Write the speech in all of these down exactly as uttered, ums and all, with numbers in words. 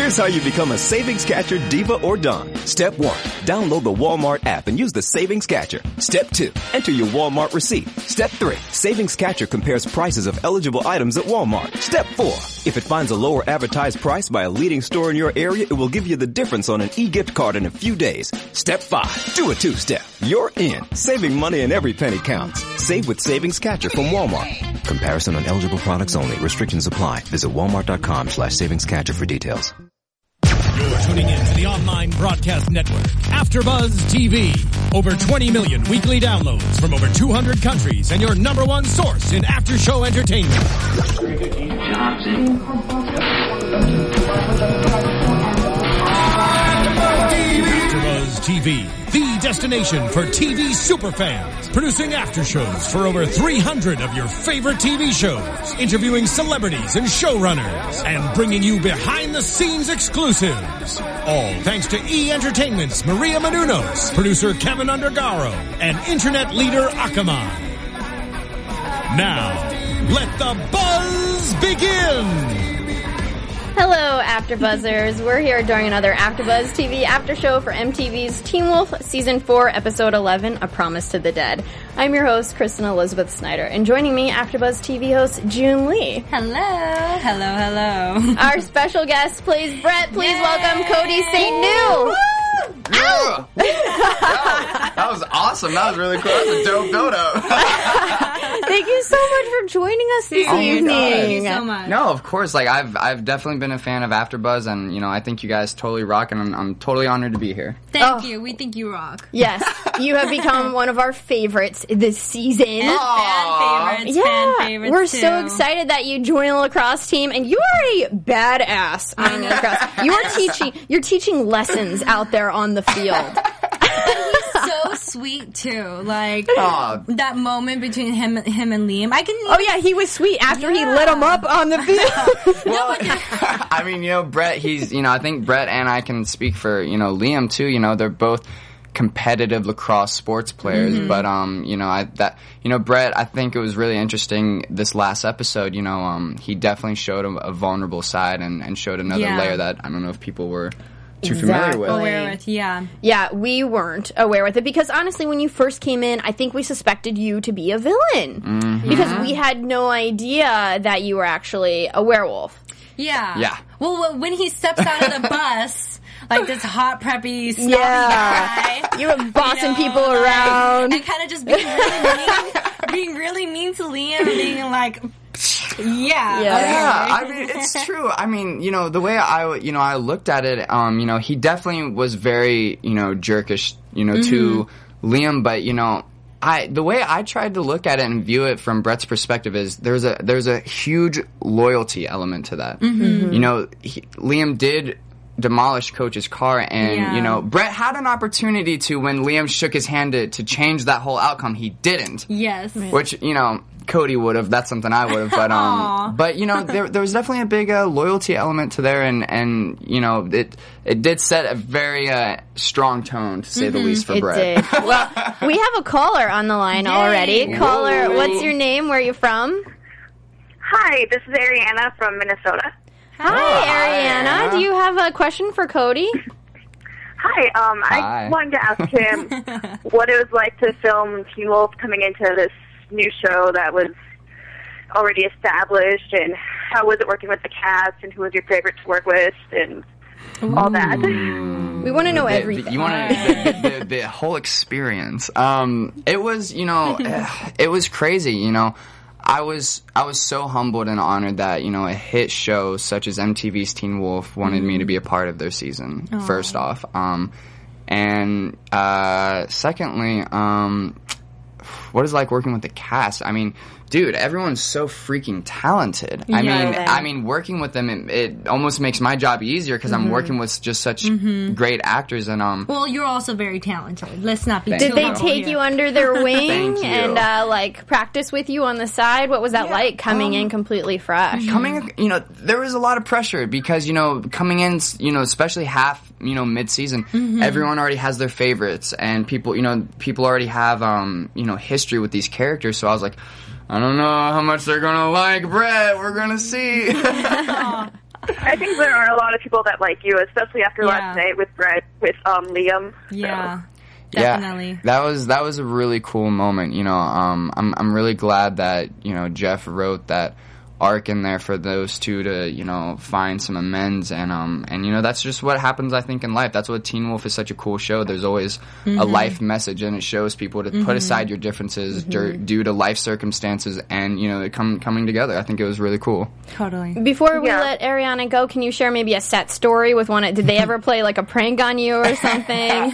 Here's how you become a Savings Catcher diva or don. Step one, download the Walmart app and use the Savings Catcher. Step two, enter your Walmart receipt. Step three, Savings Catcher compares prices of eligible items at Walmart. Step four, if it finds a lower advertised price by a leading store in your area, it will give you the difference on an e-gift card in a few days. Step five, do a two-step. You're in. Saving money and every penny counts. Save with Savings Catcher from Walmart. Comparison on eligible products only. Restrictions apply. Visit walmart.com slash savings catcher for details. You're tuning in to the online broadcast network, AfterBuzz T V. Over twenty million weekly downloads from over two hundred countries and your number one source in after-show entertainment. AfterBuzz T V, the destination for T V superfans, producing after-shows for over three hundred of your favorite T V shows, interviewing celebrities and showrunners, and bringing you behind-the-scenes exclusives. All thanks to E! Entertainment's Maria Menounos, producer Kevin Undergaro, and internet leader Akamai. Now, let the buzz begin! Hello, AfterBuzzers. We're here during another AfterBuzz T V after show for M T V's Teen Wolf Season four, Episode eleven, A Promise to the Dead. I'm your host, Kristen Elizabeth Snyder, and joining me, AfterBuzz T V host June Lee. Hello. Hello, hello. Our special guest plays Brett. Please Yay. welcome Cody Saint New. Yeah. That, that was awesome. That was really cool. That was a dope build-up. Thank you so much for joining us this Oh, evening. Thank you so much. No, of course. Like I've I've definitely been a fan of AfterBuzz, and you know I think you guys totally rock, and I'm, I'm totally honored to be here. Thank Oh. you. We think you rock. Yes, you have become one of our favorites this season. And fan favorites. Yeah, fan favorites we're too. so excited that you joined the lacrosse team, and you are a badass on the lacrosse. You are teaching, you're teaching lessons out there on the field. He's so sweet too. Like Aw. that moment between him, him and Liam. I can. Oh yeah, he was sweet after he Yeah. lit him up on the field. Well, I mean, you know, Brett. He's, you know, I think Brett and I can speak for, you know, Liam too. You know, they're both competitive lacrosse sports players, Mm-hmm. but um, you know, I that you know, Brett. I think it was really interesting this last episode. You know, um, he definitely showed a, a vulnerable side and, and showed another Yeah. layer that I don't know if people were too Exactly. familiar with. aware with. Yeah. Yeah, we weren't aware with it because honestly, when you first came in, I think we suspected you to be a villain Mm-hmm. because we had no idea that you were actually a werewolf. Yeah. Yeah. Well, when he steps out of the bus, like this hot, preppy, snobby Yeah. guy. You were bossing know, people like, around. and kind of just being really mean, being really mean to Liam, being like, yeah, Yeah. Yeah, okay. I mean, it's true. I mean, you know, the way I, you know, I looked at it, um, you know, he definitely was very, you know, jerkish, you know, to Liam, but, you know, I, the way I tried to look at it and view it from Brett's perspective is there's a, there's a huge loyalty element to that. You know, he, Liam did demolish Coach's car, and, Yeah. you know, Brett had an opportunity to, when Liam shook his hand to, to change that whole outcome, he didn't. Yes. Which, you know, Cody would have. That's something I would have. But um, but you know, there there was definitely a big uh, loyalty element to there, and and you know, it it did set a very uh, strong tone, to say the least, for It Brett. did. Well, we have a caller on the line already. Caller, Whoa. what's your name? Where are you from? Hi, this is Ariana from Minnesota. Hi, Ariana. Ariana. Do you have a question for Cody? Hi, um, Hi. I wanted to ask him what it was like to film Teen Wolf coming into this new show that was already established, and how was it working with the cast, and who was your favorite to work with, and all that. We want to know The- the- everything. you want the, the, the, the whole experience. Um, it was, you know, it was crazy. You know, I was I was so humbled and honored that, you know, a hit show such as M T V's Teen Wolf wanted me to be a part of their season. First off, um, and uh, secondly, um, what is it like working with the cast? I mean, dude, everyone's so freaking talented. I Yeah. mean, I mean, working with them, it, it almost makes my job easier because I'm working with just such great actors. And um, Well, you're also very talented. Let's not be Thank too Did they humble take here. you under their wing Thank you. and uh, like practice with you on the side? What was that Yeah, like coming um, in completely fresh? coming, you know, there was a lot of pressure because, you know, coming in, you know, especially half, you know, mid-season, everyone already has their favorites, and people, you know, people already have, um, you know, history with these characters. So I was like, I don't know how much they're gonna like Brett. We're gonna see. I think there are a lot of people that like you, especially after Yeah. last night with Brett, with um, Liam. Yeah. Yeah, Definitely. that was that was a really cool moment. You know, um, I'm I'm really glad that you know Jeff wrote that arc in there for those two to you know find some amends and um and you know that's just what happens I think in life. That's what Teen Wolf is such a cool show. There's always Mm-hmm. a life message and it shows people to put aside your differences Mm-hmm. dur- due to life circumstances and you know it come coming together. I think it was really cool. Totally. Before we Yeah. let Ariana go, can you share maybe a set story with one? Did they ever play like a prank on you or something?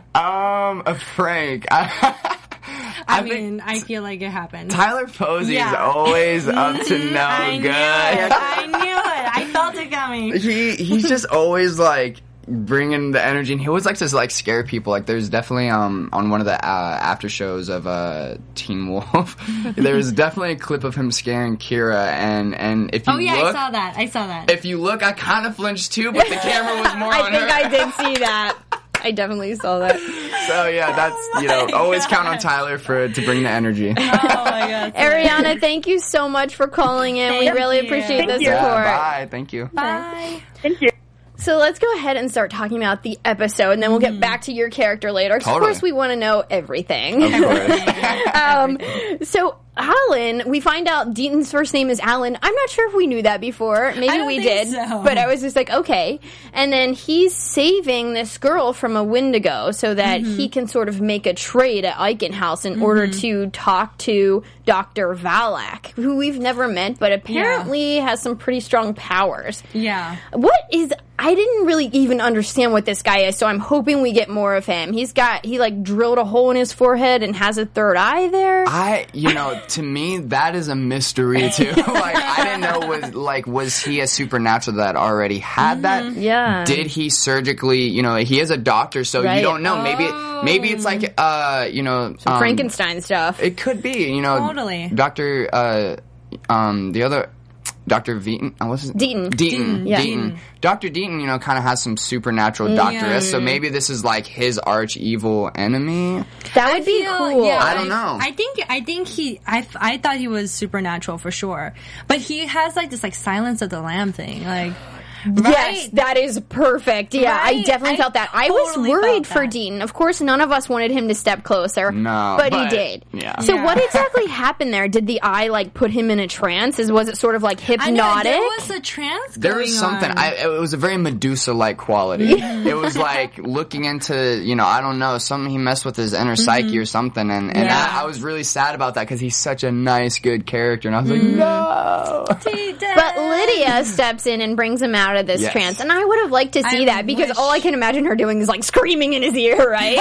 Um, a prank. I, I, think mean, I feel like it happened. Tyler Posey Yeah. is always up to no I good. knew it. I knew it. I felt it coming. he he's just always like bringing the energy, and he always likes to like scare people. Like there's definitely um on one of the uh, after shows of uh Teen Wolf, there's definitely a clip of him scaring Kira, and and if you Oh yeah, look, I saw that. I saw that. if you look, I kind of flinched too, but the camera was more I on think her. I did see that. I definitely saw that. So yeah, that's you know always count on Tyler for to bring the energy. Oh my god. Ariana, thank you so much for calling in. we Thank really you. appreciate the Thank you. support. Yeah, bye. Thank you. Bye. Thank you. So let's go ahead and start talking about the episode, and then we'll get back to your character later. 'Cause Totally. Of course, we want to know everything. Of course. um, so Alan, we find out Deaton's first name is Alan. I'm not sure if we knew that before. Maybe I don't we think did, so. but I was just like, okay. And then he's saving this girl from a Wendigo so that Mm-hmm. he can sort of make a trade at Eichenhaus in order to talk to Doctor Valak, who we've never met, but apparently has some pretty strong powers. Yeah. What is... I didn't really even understand what this guy is, so I'm hoping we get more of him. He's got... He, like, drilled a hole in his forehead and has a third eye there. I, you know, to me that is a mystery too. Like I didn't know was like was he a supernatural that already had that? Yeah. Did he surgically? You know, he is a doctor, so Right. you don't know. Maybe maybe it's like uh, you know, um, Frankenstein stuff. It could be. You know, Totally. Doctor uh, um, the other. Doctor Veaton, uh, what's his Deaton. Deaton, Yeah. Deaton. Doctor Deaton, you know, kind of has some supernatural doctoress, so maybe this is like his arch evil enemy. That would be feel- cool. yeah, I don't know. I think I think he I, I thought he was supernatural for sure, but he has like this like Silence of the Lamb thing, like Yes, right? that is perfect. Yeah, I Right? definitely I felt that. I was totally worried felt for that. Dean. Of course, none of us wanted him to step closer. No, but, he but- did. yeah. So Yeah. what exactly happened there? Did the eye like put him in a trance? Is was it sort of like I know hypnotic? there was a trance. There going was something. on. I, it was a very Medusa-like quality. It was like looking into, you know, I don't know, something he messed with his inner psyche or something, and, and Yeah. I, I was really sad about that because he's such a nice, good character, and I was like, no. He did. But Lydia steps in and brings him out of this Yes. trance, and I would have liked to see I that because wish- all I can imagine her doing is like screaming in his ear, right?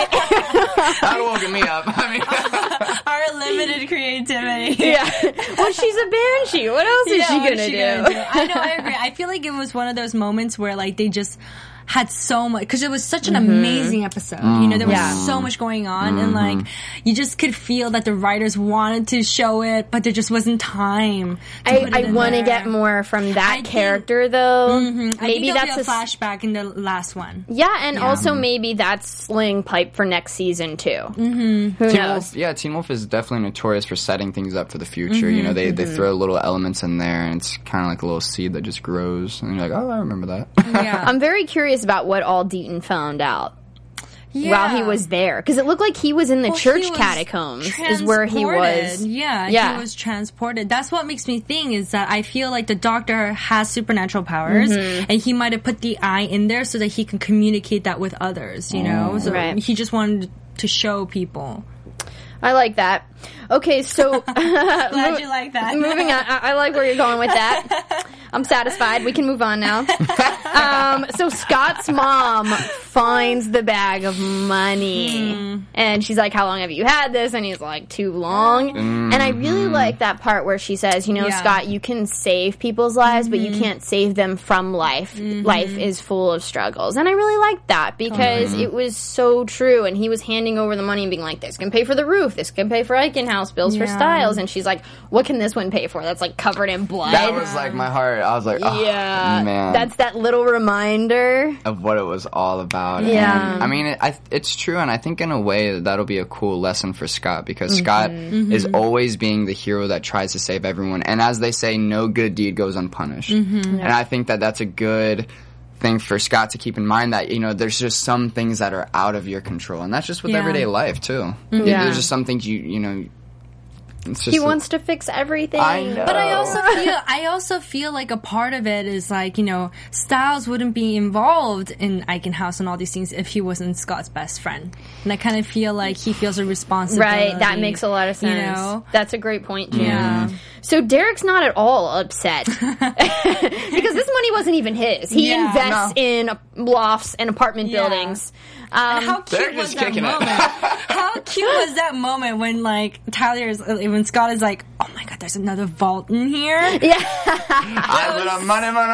That woke me up. I mean, our limited creativity. yeah. Well, she's a banshee. What else is Yeah, she what gonna is she do? gonna do? I know, I agree. I feel like it was one of those moments where like they just had so much because it was such an amazing episode. You know, there was Yeah. so much going on, and like you just could feel that the writers wanted to show it, but there just wasn't time. To I, put it I in want to there. get more from that I think- character, though. I Maybe think that's there'll be a s- flashback in the last one. Yeah, and also maybe that's sling pipe for next season too. Mm-hmm. Who Teen knows? Wolf, yeah, Teen Wolf is definitely notorious for setting things up for the future. You know, they, they throw little elements in there, and it's kind of like a little seed that just grows, and you're like, oh, I remember that. Yeah, I'm very curious about what all Deaton found out while he was there, because it looked like he was in the Well, he church was catacombs. Is where he was. transported. Yeah, Yeah. he was transported. That's what makes me think is that I feel like the doctor has supernatural powers, Mm-hmm. and he might have put the eye in there so that he can communicate that with others. You know, so Right. he just wanted to show people. I like that. Okay, so Glad you like that. moving on. I, I like where you're going with that. I'm satisfied. We can move on now. Um, so Scott's mom finds the bag of money, Hmm. and she's like, "How long have you had this?" And he's like, "Too long." And I really like that part where she says, "You know, Yeah. Scott, you can save people's lives, but you can't save them from life. Life is full of struggles." And I really liked that because it was so true. And he was handing over the money and being like, "This can pay for the roof. This can pay for Eichenhaus bills for Yeah. Styles." And she's like, "What can this one pay for?" That's like covered in blood. That was like my heart. part, I was like, oh, yeah, man. That's that little reminder of what it was all about. Yeah. And, I mean, it, I, it's true, and I think in a way that'll be a cool lesson for Scott, because Mm-hmm. Scott Mm-hmm. is always being the hero that tries to save everyone. And as they say, no good deed goes unpunished. Mm-hmm. And I think that that's a good thing for Scott to keep in mind, that, you know, there's just some things that are out of your control, and that's just with Yeah. everyday life too. Yeah. There's just some things you you know. It's just he a- wants to fix everything. I know. But I also feel I also feel like a part of it is like, you know, Styles wouldn't be involved in Eichen House and all these things if he wasn't Scott's best friend. And I kind of feel like he feels a responsibility. Right, that makes a lot of sense. You know? That's a great point, Jan. Yeah. So Derek's not at all upset because this money wasn't even his. He Yeah. invests No. in lofts and apartment Yeah. buildings. Um, And how They're cute was just that kicking it. moment? How cute was that moment when like Tyler is when Scott is like, oh my god, there's another vault in here. yeah, I put on money, money,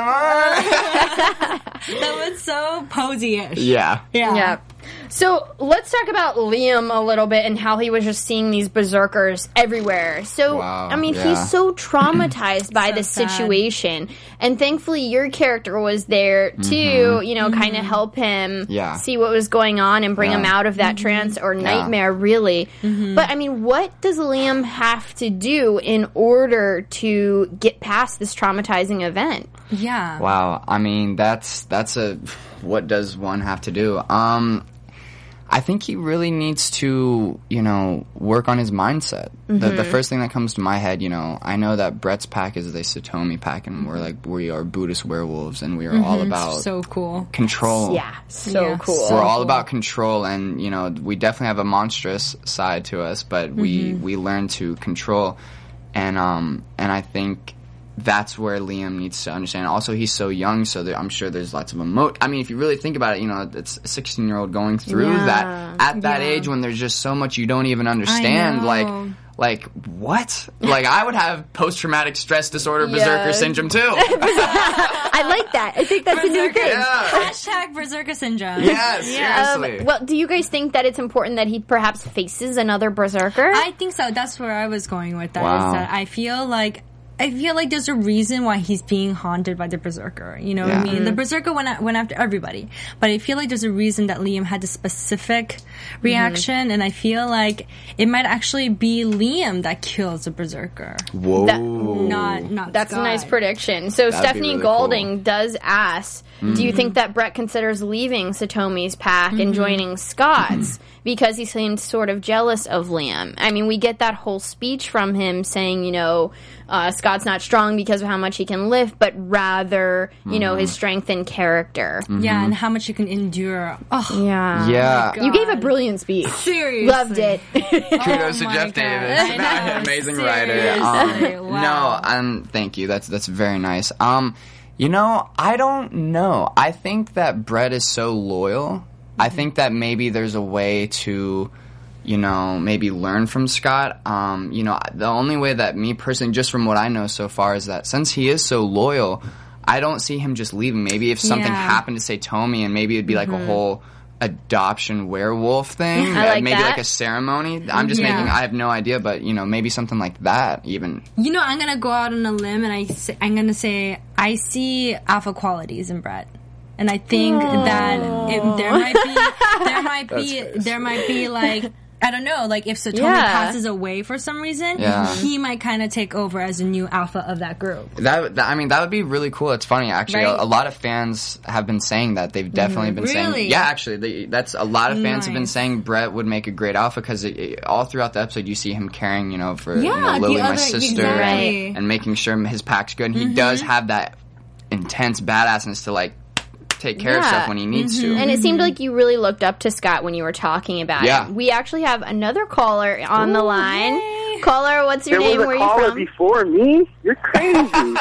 money. That was so posy-ish. Yeah. Yeah. yeah. So let's talk about Liam a little bit and how he was just seeing these berserkers everywhere. So, Wow, I mean, yeah. he's so traumatized by So this sad. situation. And thankfully, your character was there to, you know, kind of help him Mm-hmm. Yeah. see what was going on and bring Yeah. him out of that trance or nightmare, really. But, I mean, what does Liam have to do in order to get past this traumatizing event? Yeah. Wow. I mean, that's that's a what does one have to do? Um I think he really needs to, you know, work on his mindset. The, the first thing that comes to my head, you know, I know that Brett's pack is the Satomi pack, and we're like, we are Buddhist werewolves, and we are all about So cool. control. Yeah, so Yeah. cool. We're all about control, and, you know, we definitely have a monstrous side to us, but we, we learn to control. And, um, and I think that's where Liam needs to understand. Also, he's so young, so there, I'm sure there's lots of emo. I mean, if you really think about it, you know, it's a sixteen-year-old going through Yeah. that at that Yeah. age when there's just so much you don't even understand. know. Like, like what? Like, I would have post-traumatic stress disorder berserker Yeah. syndrome too. I like that. I think that's a new Berserker, thing. Yeah. Hashtag Berserker Syndrome. Yeah, Um, seriously. well, do you guys think that it's important that he perhaps faces another berserker? I think so. That's where I was going with that. Wow. Is that I feel like I feel like there's a reason why he's being haunted by the berserker. You know what I Yeah. mean? The berserker went a- went after everybody, but I feel like there's a reason that Liam had a specific reaction, and I feel like it might actually be Liam that kills the berserker, Whoa. That- not not. That's a Scott. nice prediction. So That'd be Stephanie really Golding cool. does ask, do you think that Brett considers leaving Satomi's pack and joining Scott's because he seems sort of jealous of Liam? I mean, we get that whole speech from him saying, you know, uh, Scott's not strong because of how much he can lift, but rather, you know, his strength and character. Yeah, and how much you can endure. Oh, Yeah. Yeah. You gave a God. brilliant speech. seriously, Loved it. Kudos to my Jeff God. Davis, I know, amazing seriously. writer. Um, Wow. No, um, thank you. That's that's very nice. Um, you know, I don't know. I think that Brett is so loyal. I think that maybe there's a way to, you know, maybe learn from Scott. Um, you know, the only way that me personally, just from what I know so far, is that since he is so loyal, I don't see him just leaving. Maybe if something Yeah. happened to say Tomi, and maybe it'd be like a whole adoption werewolf thing, I like maybe that. like a ceremony. I'm just Yeah. making. I have no idea, but you know, maybe something like that. Even You know, I'm gonna go out on a limb, and I say, I'm gonna say I see alpha qualities in Brett, and I think that it, there might be there might be there might be like. I don't know, like if Satomi Yeah. passes away for some reason, Yeah. he might kind of take over as a new alpha of that group. that, that. I mean, that would be really cool. It's funny, actually. Right? A, a lot of fans have been saying that. They've definitely been Really? saying. Yeah, actually, they, that's a lot of fans have been Nice. saying Brett would make a great alpha because all throughout the episode you see him caring, you know, for you Yeah, know, the Lily, my other- sister, exactly. and, and making sure his pack's good. And he does have that intense badassness to like take care of Yeah. stuff when he needs to. And it seemed like you really looked up to Scott when you were talking about Yeah. it. We actually have another caller on the line. yay. Caller, what's your There name? was Where a are you caller from? before me. You're crazy.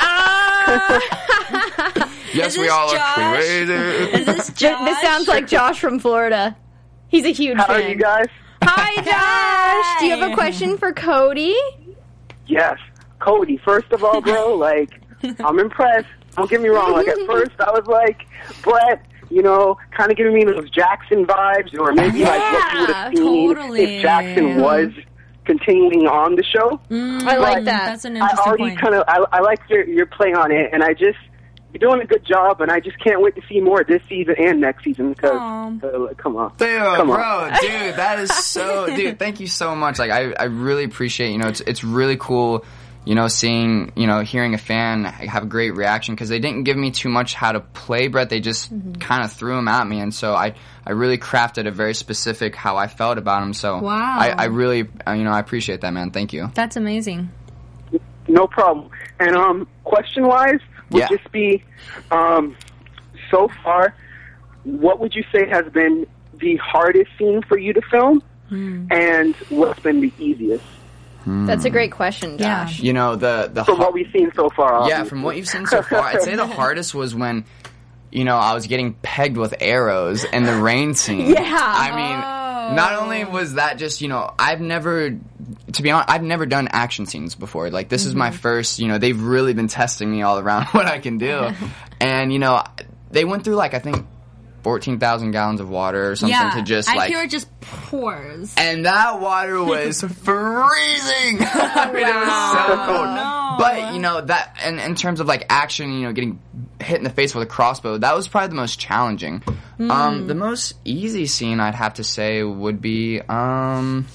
Yes, Is we this all Josh? are crazy. Is this Th- Josh? This sounds like Josh from Florida. He's a huge How are fan. you guys? Hi, Josh. Do you have a question for Cody? Yes. Cody, first of all, bro, like, I'm impressed. Don't get me wrong. Like, at first, I was like, Brett, you know, kind of giving me those Jackson vibes, or maybe like what you would have Yeah, seen totally. if Jackson was continuing on the show. Mm, I like But that. That's an I interesting already point. kind of I, I like your your play on it, and I just you're doing a good job, and I just can't wait to see more this season and next season. Because Aw. uh, come on, Dude, come bro, on. dude, that is so, dude. Thank you so much. Like, I, I really appreciate. You know, it's it's really cool. You know, seeing, you know, hearing a fan have a great reaction because they didn't give me too much how to play Brett. They just Mm-hmm. kind of threw him at me, and so I, I really crafted a very specific how I felt about him. So Wow. I, I really, uh, you know, I appreciate that, man. Thank you. That's amazing. No problem. And um, question wise would Yeah. just be, um, so far, what would you say has been the hardest scene for you to film, Hmm. and what's been the easiest That's a great question, Yeah. Josh. You know, the the from har- what we've seen so far? Yeah, obviously. from what you've seen so far, I'd say the hardest was when, you know, I was getting pegged with arrows in the rain scene. Yeah. I mean, not only was that just, you know, I've never, to be honest, I've never done action scenes before. Like, this is my first, you know, they've really been testing me all around what I can do. And, you know, they went through, like, I think, fourteen thousand gallons of water or something Yeah, to just, I like... hear it just pours. And that water was freezing. I mean, it was so cold. no. But, you know, that, and in terms of like action, you know, getting hit in the face with a crossbow, that was probably the most challenging. Mm. Um, the most easy scene I'd have to say would be, um,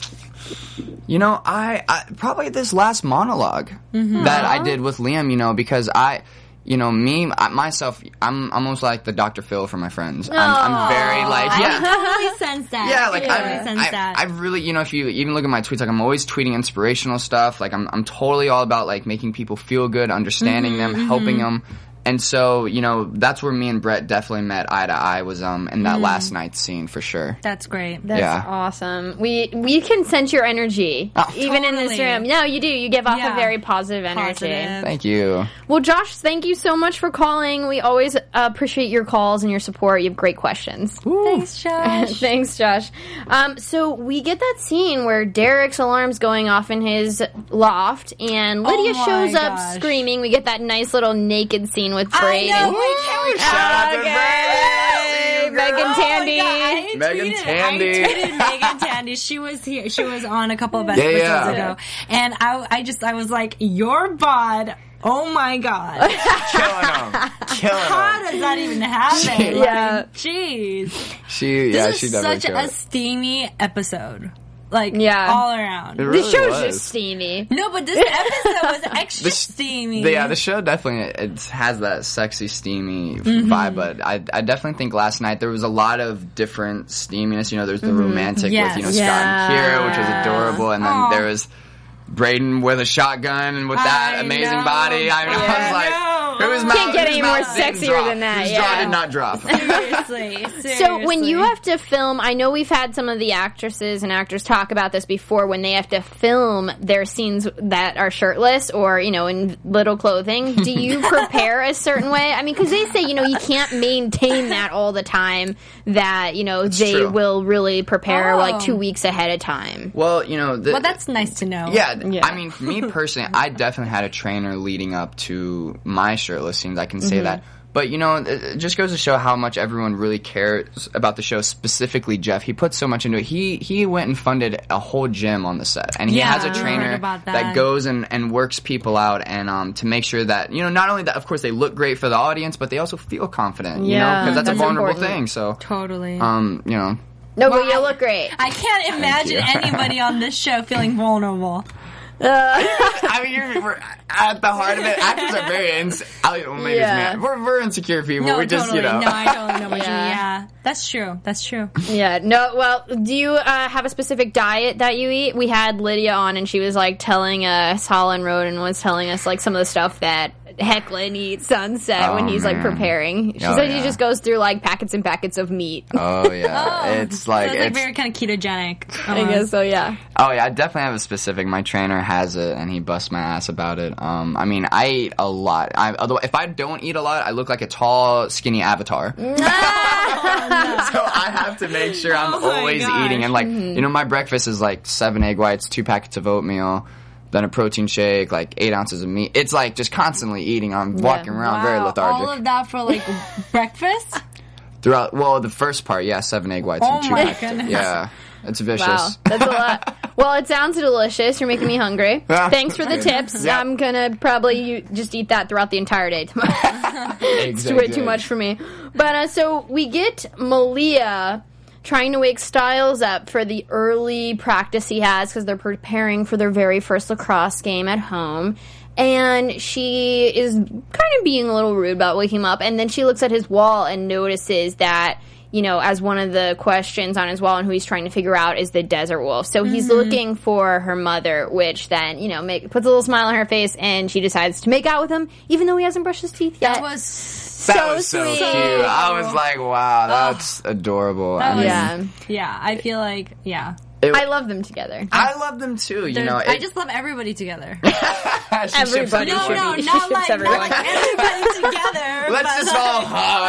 you know, I, I probably this last monologue Mm-hmm. that I did with Liam, you know, because I, you know, me, I, myself, I'm almost like the Doctor Phil for my friends. I'm, I'm very like, yeah. I totally sense that. Yeah, like I I'm, totally sense I, that. I really, you know, if you even look at my tweets, like I'm always tweeting inspirational stuff. Like I'm, I'm totally all about like making people feel good, understanding them, helping them. And so, you know, that's where me and Brett definitely met eye to eye was um in that last night's scene for sure. That's great. That's Yeah. awesome. We we can sense your energy, Oh, even in this totally. room. No, you do. You give off a Yeah. very positive energy. Positive. Thank you. Well, Josh, thank you so much for calling. We always uh, appreciate your calls and your support. You have great questions. Thanks, Josh. Thanks, Josh. Um, so we get that scene where Derek's alarm's going off in his loft, and Lydia Oh my shows up gosh. screaming. We get that nice little naked scene with Brady. I know. I can't wait. Shout out to Okay. Brady. Megan Oh my Tandy. God, I Megan tweeted, Tandy. I tweeted Megan Tandy. She was here. She was on a couple of episodes yeah. ago, and I, I just, I was like, your bod. Oh my God. Killing him. Killing How him. does that even happen? Yeah. Like, jeez. She, yeah, This she is definitely such killed a it. steamy episode. Like, Yeah. all around. It The really show's was. just steamy. No, but this episode was extra The sh- steamy. The- yeah, the show definitely it has that sexy, steamy Mm-hmm. vibe. But I, I definitely think last night there was a lot of different steaminess. You know, there's the romantic Yes. with you know Scott and Kira, which was Yeah. adorable, and then Aw. there was Braden with a shotgun and with that I amazing know. body. I, mean, I Yeah. was like, I know. whose Can't mouth- get whose any more mouth didn't sexier drop? than that, Whose yeah. jaw did not drop? Seriously, seriously. So when you have to film, I know we've had some of the actresses and actors talk about this before when they have to film their scenes that are shirtless or, you know, in little clothing. Do you prepare a certain way? I mean, because they say, you know, you can't maintain that all the time, that, you know, they true. will really prepare Oh. like two weeks ahead of time. Well, you know, the, Well, that's nice to know. Yeah, Yeah. I mean, for me personally, I definitely had a trainer leading up to my shirtless scenes. I can say that. But, you know, it it just goes to show how much everyone really cares about the show, specifically Jeff. He put so much into it. He he went and funded a whole gym on the set. And he Yeah, has a I heard trainer about that. goes and, and works people out and um to make sure that, you know, not only that, of course, they look great for the audience, but they also feel confident, you know, Yeah, because that's, that's a vulnerable important. thing. So, Totally. um, you know, No, but Well, you I- look great. I can't imagine you. anybody on this show feeling vulnerable. I mean, you're, we're at the heart of it. Actors are very ins- I don't know, maybe Yeah. it's me. We're, we're insecure people. No, we just, totally. you know. No, I totally know what you mean. Yeah. Yeah, that's true. That's true. Yeah, no, well, do you uh, have a specific diet that you eat? We had Lydia on, and she was, like, telling us, Holland Roden was telling us, like, some of the stuff that Hecklin eats on set Oh, when he's, like, man. preparing. She Oh, said he yeah. just goes through, like, packets and packets of meat. Oh yeah, it's like That's like it's. very kind of ketogenic. I guess so, yeah. Oh yeah, I definitely have a specific. My trainer has it, and he busts my ass about it. Um, I mean, I eat a lot. I, although if I don't eat a lot, I look like a tall, skinny Avatar. so I have to make sure I'm Oh my always gosh. eating. And like, you know, my breakfast is like seven egg whites, two packets of oatmeal, then a protein shake, like eight ounces of meat. It's like just constantly eating. I'm walking around very Wow, lethargic. all of that for like breakfast? Throughout, well, the first part, yeah, seven egg whites Oh and two my packets. goodness. Yeah, it's vicious. Wow, that's a lot. Well, it sounds delicious. You're making me hungry. Thanks for the tips. Yep. I'm gonna probably u- just eat that throughout the entire day tomorrow. It's way too much for me. But uh, so we get Malia trying to wake Styles up for the early practice he has because they're preparing for their very first lacrosse game at home. And she is kind of being a little rude about waking him up. And then she looks at his wall and notices that, you know, as one of the questions on his wall and who he's trying to figure out is the Desert Wolf. So he's Mm-hmm. looking for her mother, which then, you know, make, puts a little smile on her face, and she decides to make out with him, even though he hasn't brushed his teeth yet. That was That so was so sweet. cute. I was like, wow, that's adorable. That I was- mean, Yeah. yeah. I feel like yeah. it- I love them together. I love them too. You They're- know, I it- just love everybody together. she ships Everybody. everybody. No, should no, be- not ships like, not everyone. like everybody together. Let's but just like, all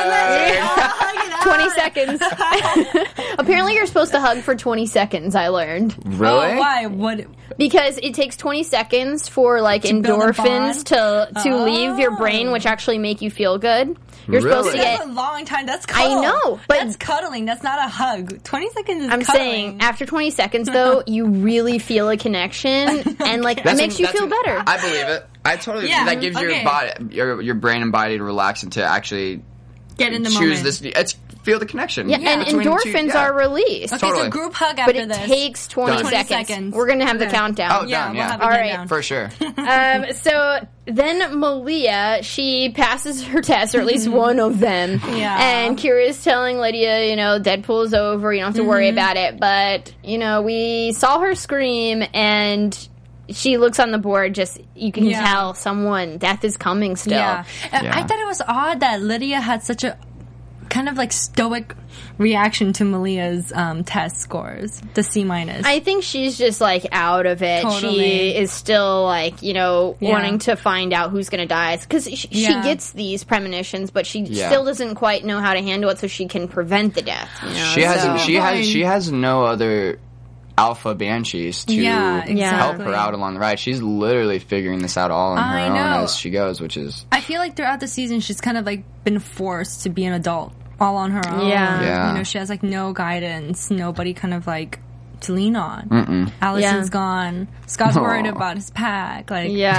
hug. twenty seconds. Apparently, you're supposed to hug for twenty seconds, I learned. Really? Oh, why? What? Because it takes twenty seconds for, like, build a endorphins bond? to to leave your brain, which actually make you feel good. You're supposed to Really? get... That's a long time. That's I cuddle. know, but- that's cuddling. That's not a hug. Twenty seconds is I'm cuddling. saying, after twenty seconds, though, you really feel a connection, and, like, it That's makes when- you that's feel when- better. I believe it. I totally. Yeah, that gives okay. your body, your your brain and body to relax and to actually Get in the choose moment. this. It's feel the connection. yeah, and between the two- endorphins yeah. are released. Okay, Totally. so group hug But after it this. takes twenty Done. seconds. twenty seconds. We're going to have the Okay. countdown. Oh, Yeah, done, we'll yeah. have it All written right. down. For sure. Um, so then Malia, she passes her test, or at least one of them. Yeah. And Kira's telling Lydia, you know, Deadpool's over, you don't have to worry about it. But, you know, we saw her scream, and she looks on the board, just, you can Yeah. tell someone, death is coming still. Yeah. And Yeah. I thought it was odd that Lydia had such a kind of like stoic reaction to Malia's um, test scores, the C minus. I think she's just, like, out of it. Totally. She is still, like, you know, Yeah. wanting to find out who's going to die. Because she, she Yeah. gets these premonitions, but she Yeah. still doesn't quite know how to handle it so she can prevent the death. You know? She has So- she has Fine. she has no other alpha banshees to Yeah, help exactly. her out along the ride. She's literally figuring this out all on her I own know. as she goes, which is I feel like throughout the season, she's kind of like been forced to be an adult all on her own. Yeah. Yeah. You know, she has like no guidance, nobody kind of like to lean on. Mm-mm. Allison's Yeah. gone. Scott's worried about his pack. Like, Yeah.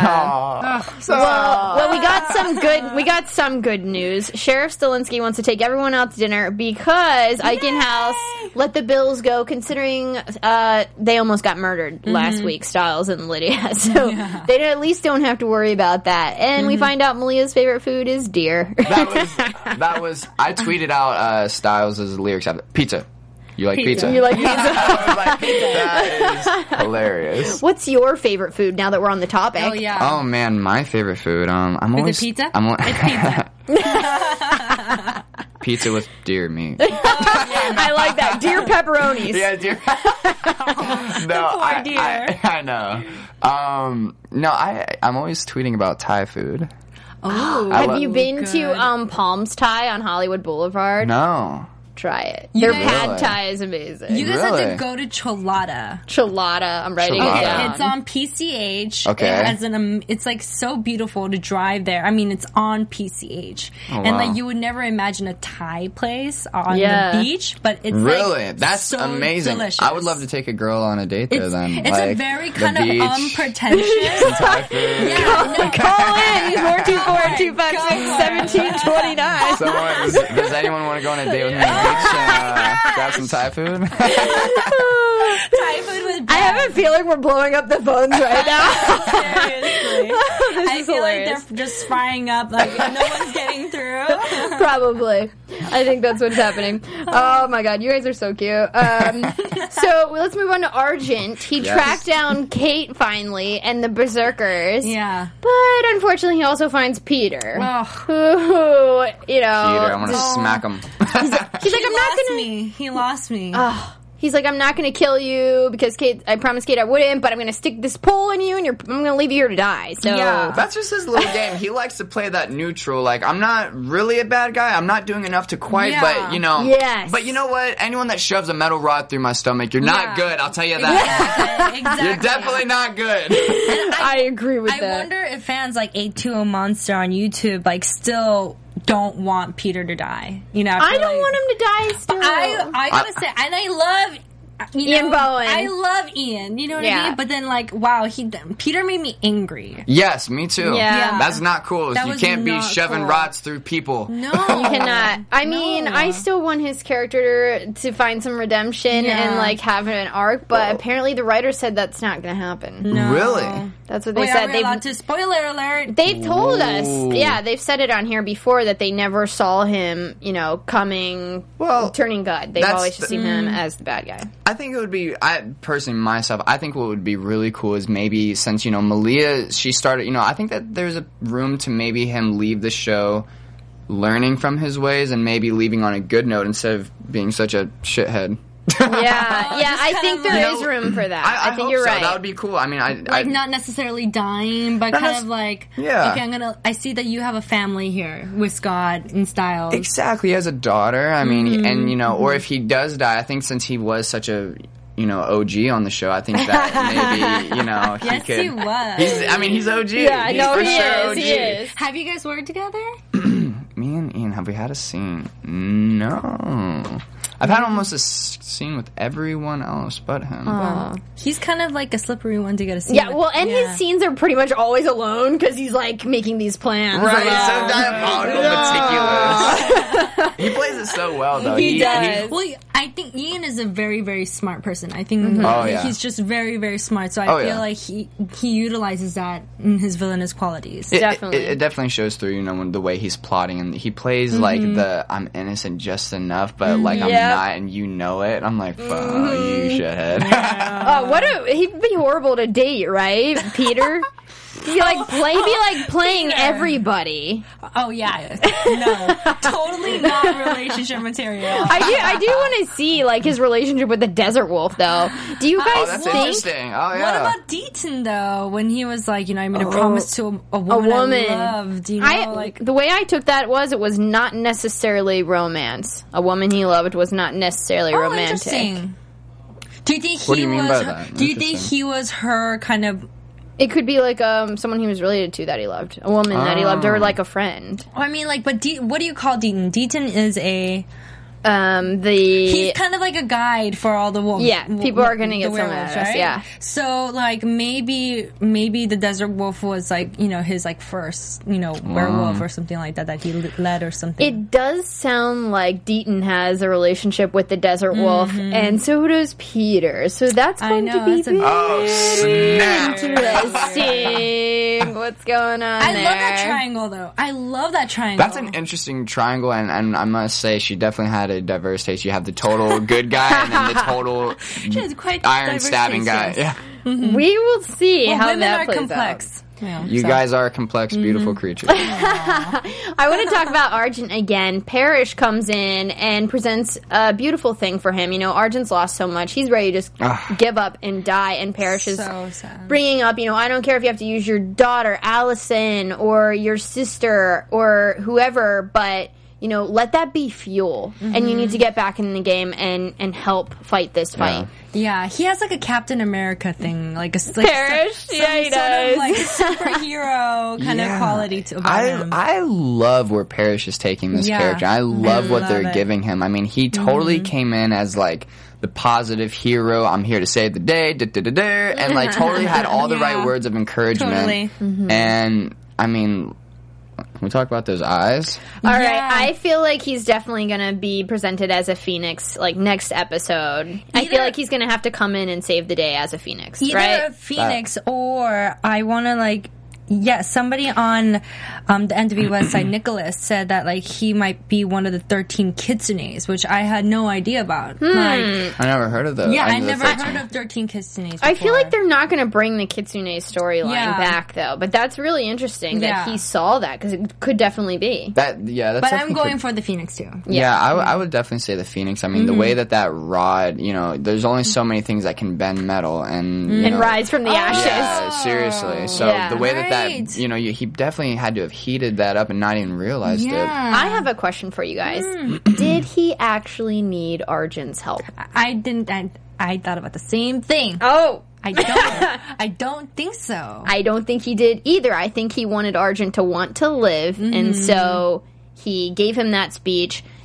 Well, well, we got some good. We got some good news. Sheriff Stilinski wants to take everyone out to dinner because Eichenhouse let the bills go. Considering uh, they almost got murdered last week, Styles and Lydia, so they at least don't have to worry about that. And we find out Malia's favorite food is deer. that was that was I tweeted out uh, Styles' lyrics after pizza. You like pizza? You like pizza? I was like, that is hilarious. What's your favorite food? Now that we're on the topic. oh yeah. Oh man, my favorite food. Um, I'm Is always it pizza? I'm, al- It's pizza. pizza with deer meat. I like that. Deer pepperonis. Yeah, deer. no, poor I, deer. I, I know. Um, no, I I'm always tweeting about Thai food. Oh, I Have love- you been Good. to um, Palms Thai on Hollywood Boulevard? No. Try it. You Their guys- pad Really? Thai is amazing. You guys have Really? to go to Cholada. Cholada. I'm writing Cholada. it Okay, down. it's on P C H. Okay. It has an, um, it's like so beautiful to drive there. I mean, it's on P C H. Oh, and wow. like you would never imagine a Thai place on Yeah. the beach, but it's Really? like That's so amazing. delicious. I would love to take a girl on a date there It's, then. it's like, a very the kind of beach, unpretentious. Thai food. yeah, no, Call in four two four, Go two five for six, it. seventeen twenty-nine. Someone, does, does anyone want to go on a date with me on the beach and uh, grab some Thai food? Thai food with I have a feeling we're blowing up the phones right now. Seriously. I is feel hilarious. like they're just frying up, like no one's getting through. Probably. I think that's what's happening. Oh my god, you guys are so cute. Um, so let's move on to Argent. He Yes. tracked down Kate finally and the Berserkers. Yeah. But unfortunately, he also finds Peter. Ugh. Who, you know. Peter, I'm gonna just- smack him. He's like, he I'm not lost gonna. me. He lost me. He's like, I'm not going to kill you because Kate. I promised Kate I wouldn't, but I'm going to stick this pole in you, and you're, I'm going to leave you here to die. So Yeah. That's just his little game. He likes to play that neutral. Like, I'm not really a bad guy. I'm not doing enough to quite, Yeah. but you know. Yes. But you know what? Anyone that shoves a metal rod through my stomach, you're not Yeah. good. I'll tell you that. Exactly. You're definitely not good. I agree with I that. wonder if fans like eight two oh Monster on YouTube like still don't want Peter to die. You know, I feel don't like- want him to die. Still, I I gotta say, and I love you Ian know, Bohen. I love Ian. You know what Yeah. I mean? But then, like, wow, he Peter made me angry. Yes, me too. Yeah. Yeah. That's not cool. That you was can't be not shoving cool. rods through people. No, You cannot. I mean, No. I still want his character to find some redemption Yeah. and like have an arc, but apparently the writer said that's not going to happen. No. Really? That's what they Wait, said. are we They've allowed to? Spoiler alert. they've told us. Ooh. Yeah, they've said it on here before that they never saw him, you know, coming, Well, turning good. They've that's always just the- seen him as the bad guy. I think it would be, I personally, myself, I think what would be really cool is maybe since, you know, Malia, she started, you know, I think that there's a room to maybe him leave the show learning from his ways and maybe leaving on a good note instead of being such a shithead. Yeah, yeah, just I kind think of there like- is room for that. I, I, think hope you're so. right. That would be cool. I mean, I, I Like not necessarily dying, but Not kind nec- of like, Yeah. okay, I'm gonna. I see that you have a family here with Scott and Styles. Exactly, he has a daughter. I mean, Mm-hmm. and you know, or if he does die, I think since he was such a you know O G on the show, I think that maybe you know he Yes, could. he was. He's, I mean, he's O G. Yeah, he's no, for he sure is. O G. He is. Have you guys worked together? Me and Ian, have we had a scene? No. I've had almost a s- scene with everyone else but him. He's kind of like a slippery one to get a scene. Yeah, with. well, and Yeah. his scenes are pretty much always alone because he's like making these plans. Right, alone. so diabolical, meticulous. He plays it so well, though. He does. Well, I think Ian is a very, very smart person. I think Oh, yeah. he's just very, very smart. So I Oh, feel yeah. like he he utilizes that in his villainous qualities. It, Definitely. It, it definitely shows through, you know, when the way he's plotting, and he plays like the I'm innocent just enough, but like I'm Yep. not, and you know it. I'm like, fuck you, shithead. Oh, what a he'd be horrible to date, right, Peter? He'd be like play, he'd be like playing Peter. everybody. Oh yeah, no, totally not relationship material. I do, I do want to see like his relationship with the Desert Wolf, though. Do you guys Oh, that's think interesting. Oh yeah. What about Deaton though? When he was like, you know, I made a promise to a, a a woman, woman? I loved. You know, I like the way I took that was it was not necessarily romance. A woman he loved was not necessarily oh, romantic. interesting. Do you think he What do you mean was? by her- that? Do you think Interesting. he was her kind of? It could be like um someone he was related to that he loved, a woman that he loved, or Oh. like a friend. I mean, like, but De- what do you call Deaton? Deaton is a. Um, the He's kind of like a guide for all the wolves. Yeah, people are gonna get the some of werewolves, this, right? yeah. So like maybe maybe the Desert Wolf was like you know his like first you know werewolf or something like that that he l- led or something. It does sound like Deaton has a relationship with the Desert Wolf, and so does Peter. So that's Mm-hmm. I going know, to be that's a- very Oh snap! interesting. What's going on I there? love that triangle though. I love that triangle. That's an interesting triangle, and, and I must say, she definitely had a diverse taste. You have the total good guy, and then the total has quite iron diverse stabbing taste, guy. yes. Yeah, We will see well, how women that are plays complex. Yeah, you so. guys are complex, beautiful creatures. out. I want to talk about Argent again. Parrish comes in and presents a beautiful thing for him. You know, Argent's lost so much; he's ready to just Ah. give up and die. And Parrish is So sad. bringing up, you know, I don't care if you have to use your daughter, Allison, or your sister, or whoever, but you know, let that be fuel. And you need to get back in the game and and help fight this fight. Yeah, he has like a Captain America thing, like a like Parrish? some, Yeah, he some sort does. of like superhero kind Yeah. of quality to about I him. I love where Parrish is taking this Yeah. character. I love I what love they're it. giving him. I mean, he totally came in as like the positive hero. I'm here to save the day, da, da, da, da, and like totally had all the Yeah. right words of encouragement. Totally. And I mean, can we talk about those eyes? All right, Yeah. I feel like he's definitely going to be presented as a phoenix, like next episode. I feel Either- like he's going to have to come in and save the day as a phoenix, Either right? a Phoenix or I want to like. Yeah, somebody on um, the N W website, Nicholas, said that like he might be one of the thirteen kitsunes, which I had no idea about. Hmm. Like, I never heard of those. yeah, I knew the never thirteen. heard of thirteen kitsunes. I feel before. like they're not going to bring the Kitsune storyline Yeah. back, though. But that's really interesting that Yeah. he saw that, because it could definitely be. That yeah, that's. But I'm definitely going could- for the Phoenix too. Yeah, I, w- I would definitely say the Phoenix. I mean, the way that that rod, you know, there's only so many things that can bend metal, and you And know, rise from the ashes. Yeah, seriously. So Yeah. the way that Right. that, you know, you, he definitely had to have heated that up and not even realized it. I have a question for you guys. Hmm. Did he actually need Argent's help? I didn't. I, I thought about the same thing. Oh! I don't. I don't think so. I don't think he did either. I think he wanted Argent to want to live, and so he gave him that speech.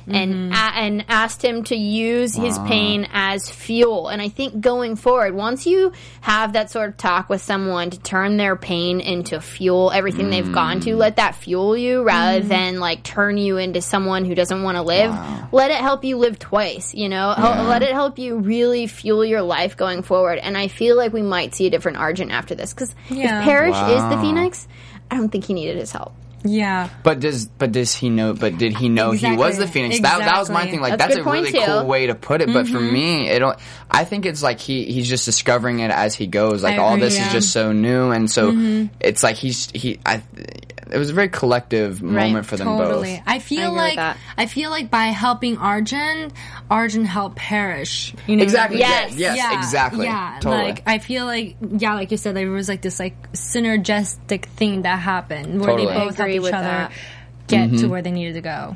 and a- and asked him to use his pain as fuel. And I think going forward, once you have that sort of talk with someone to turn their pain into fuel, everything mm. they've gone to, let that fuel you rather mm. than like turn you into someone who doesn't want to live. Wow. Let it help you live twice, you know? Yeah. Let it help you really fuel your life going forward. And I feel like we might see a different Argent after this. Because yeah. if Parrish wow. is the Phoenix, I don't think he needed his help. Yeah, but does but does he know? But did he know exactly. he was the Phoenix? Exactly. That that was my thing. Like that's, that's a, a really too. cool way to put it. Mm-hmm. But for me, it don't. I think it's like he he's just discovering it as he goes. Like I all agree, this yeah. is just so new, and so mm-hmm. it's like he's he. I. It was a very collective moment right, for them totally. both. I feel I like I feel like by helping Argent, Argent helped Parrish. You know, exactly. Yes. Yes. Yeah. Exactly. Yeah. Totally. Like I feel like yeah, like you said, there was like this like synergistic thing that happened where totally. they both helped each other that. get mm-hmm. to where they needed to go.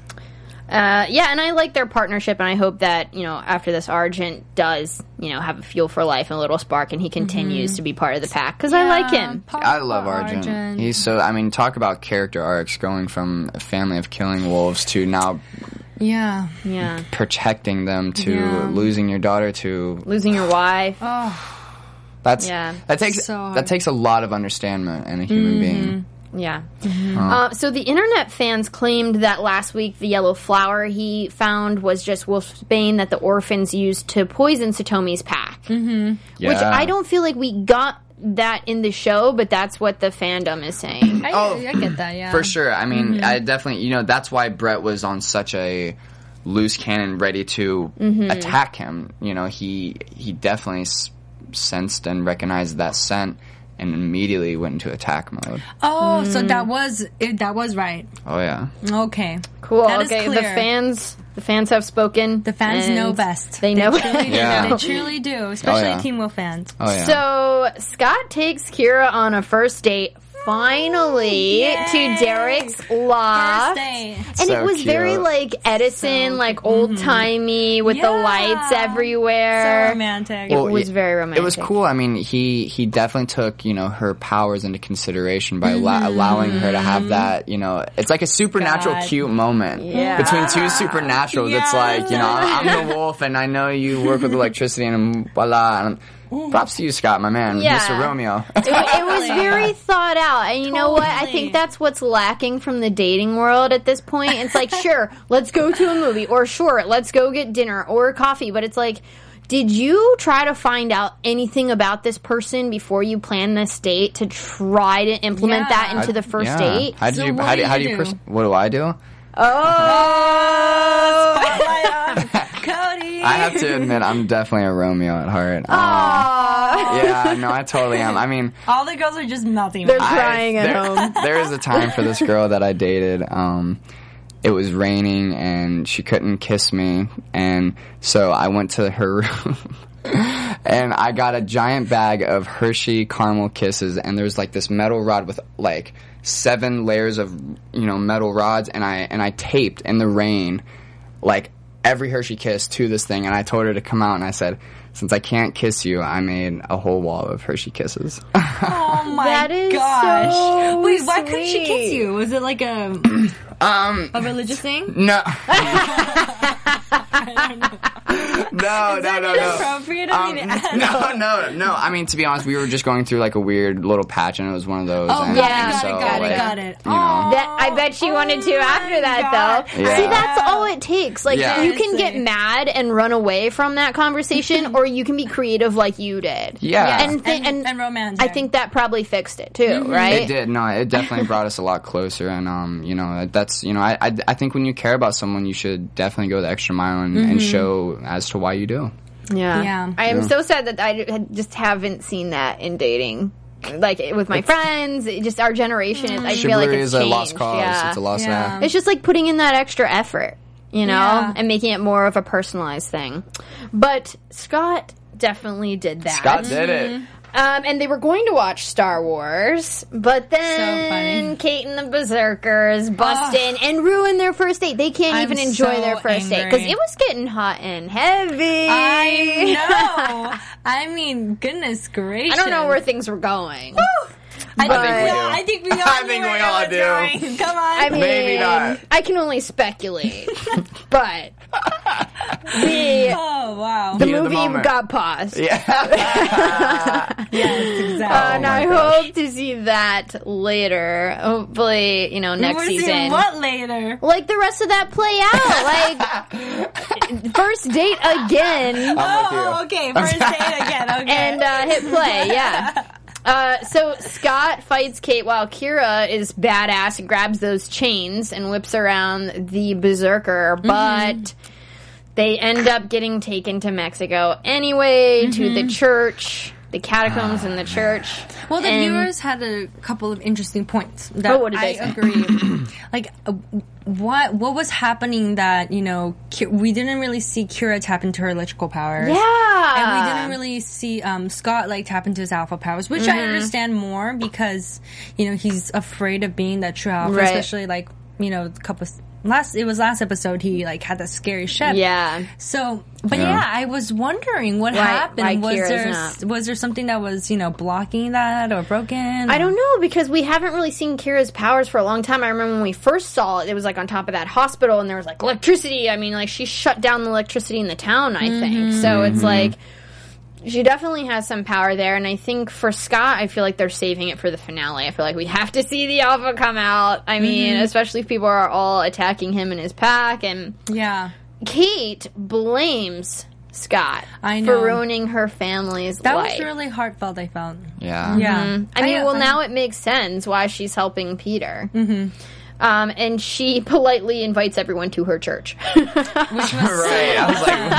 Uh, yeah, and I like their partnership, and I hope that, you know, after this, Argent does, you know, have a fuel for life and a little spark, and he continues mm-hmm. to be part of the pack, because yeah, I like him. I love Argent. Argent. He's so, I mean, talk about character arcs, going from a family of killing wolves to now yeah, yeah, protecting them to yeah. losing your daughter to losing your wife. Oh, that's yeah. that takes so that takes a lot of understanding in a human mm-hmm. being. Yeah. Mm-hmm. Uh, so the internet fans claimed that last week the yellow flower he found was just wolfsbane that the orphans used to poison Satomi's pack. Mm-hmm. Yeah. Which I don't feel like we got that in the show, but that's what the fandom is saying. I, oh, I get that, yeah. For sure. I mean, Mm-hmm. I definitely, you know, that's why Brett was on such a loose cannon ready to Mm-hmm. attack him. You know, he he definitely s- sensed and recognized that scent and immediately went into attack mode. Oh, mm. so that was it, that was right. Oh yeah. Okay. Cool. That is okay, clear. the fans the fans have spoken. The fans know best. They know. They truly do. Yeah. They truly do, especially Oh, yeah. Teen Wolf fans. Oh yeah. So Scott takes Kira on a first date. Finally, Yay. to Derek's loft. First date. And So it was cute. very like Edison, So- like old timey with the Yeah. lights everywhere. So romantic. It was it- very romantic. It was cool. I mean, he he definitely took, you know, her powers into consideration by allo- allowing her to have that, you know, it's like a supernatural God. cute moment Yeah. between two supernaturals. It's like, you know, I'm, I'm the wolf and I know you work with electricity and voila. And props to you, Scott, my man, Yeah. Mister Romeo. It, it was very thought out, and you know what? I Totally. think that's what's lacking from the dating world at this point. It's like, sure, let's go to a movie, or sure, let's go get dinner or coffee, but it's like, did you try to find out anything about this person before you plan this date to try to implement Yeah. that into the first yeah. date? How do So you? what How do do, how you do you? do? Pers- what do I do? Oh, Cody. I have to admit, I'm definitely a Romeo at heart. Um, Aw. yeah, no, I totally am. I mean, All the girls are just melting. They're away. crying at there, home. There was a time for this girl that I dated. Um, it was raining and she couldn't kiss me, and so I went to her room and I got a giant bag of Hershey caramel kisses, and there was like this metal rod with like seven layers of, you know, metal rods, and I and I taped in the rain like every Hershey kiss to this thing, and I told her to come out, and I said, since I can't kiss you, I made a whole wall of Hershey kisses. Oh my That is gosh! so Wait, why couldn't she kiss sweet. you? Was it like a um, a religious thing? no. No, no, no, no. Inappropriate? Um, I mean, I don't no, know. no, no. I mean, to be honest, we were just going through like a weird little patch, and it was one of those. Oh, and yeah, got so, it, got it, like, got it. You know, That, I bet she wanted to Oh after my that, God. though. Yeah. See, that's all it takes. Like, Yeah. you can get Seriously. mad and run away from that conversation, or you can be creative like you did. Yeah. And, th- And- and, and romantic. I think that probably fixed it, too, right? it did. No, it definitely brought us a lot closer, and um, you know, that's you know, I, I, I think when you care about someone, you should definitely go the extra mile and, and show as to why you do. Yeah. Yeah. I am Yeah. so sad that I d- just haven't seen that in dating. Like, with my friends, it just our generation, is, I feel like Chivalry it's is a changed. lost cause. Yeah. It's a lost Yeah. act. It's just like putting in that extra effort, you know, Yeah. and making it more of a personalized thing. But Scott definitely did that. Scott did it. Um, and they were going to watch Star Wars, but So then funny. Kate and the Berserkers bust in and ruin their first date. They can't I'm even enjoy so their first date because angry. it was getting hot and heavy. I know. I mean, goodness gracious. I don't know where things were going. I, But- think we all, I think we all, I think knew we where all it was do. going. Come on. I mean, Maybe not. I can only speculate, but the oh, wow. the Heat of the movie moment. got paused. Yeah. Yes, exactly. Uh, and Oh my I gosh. hope to see that later. Hopefully, you know, next We're seeing season. what later? Like the rest of that play out. Like first date again. Oh, okay. First date again. Okay. And uh, hit play, yeah. Uh, so Scott fights Kate while Kira is badass and grabs those chains and whips around the berserker, but Mm-hmm. they end up getting taken to Mexico anyway, Mm-hmm. to the church, the catacombs in the church. Well, the And- viewers had a couple of interesting points that Oh, what did I they say? agree. Like, uh, what what was happening that, you know, Ki- we didn't really see Kira tap into her electrical powers. Yeah. And we didn't really see um, Scott, like, tap into his alpha powers, which Mm-hmm. I understand more because, you know, he's afraid of being that true alpha, Right. especially, like, you know, a couple... Last, it was last episode, he, like, had that scary ship. Yeah. So, but Yeah. yeah, I was wondering what Why- happened. why was Kira's there not- was there something that was, you know, blocking that or broken? I don't know, because we haven't really seen Kira's powers for a long time. I remember when we first saw it, it was like on top of that hospital and there was like electricity. I mean, like she shut down the electricity in the town, I think. So it's like, she definitely has some power there. And I think for Scott, I feel like they're saving it for the finale. I feel like we have to see the alpha come out. I mean, especially if people are all attacking him and his pack. And Yeah. Kate blames Scott I for know. ruining her family's That life. was really heartfelt, I felt. Yeah. Yeah. I mean, well, I- now it makes sense why she's helping Peter. Mm-hmm. Um, and she politely invites everyone to her church. Which was Right. I was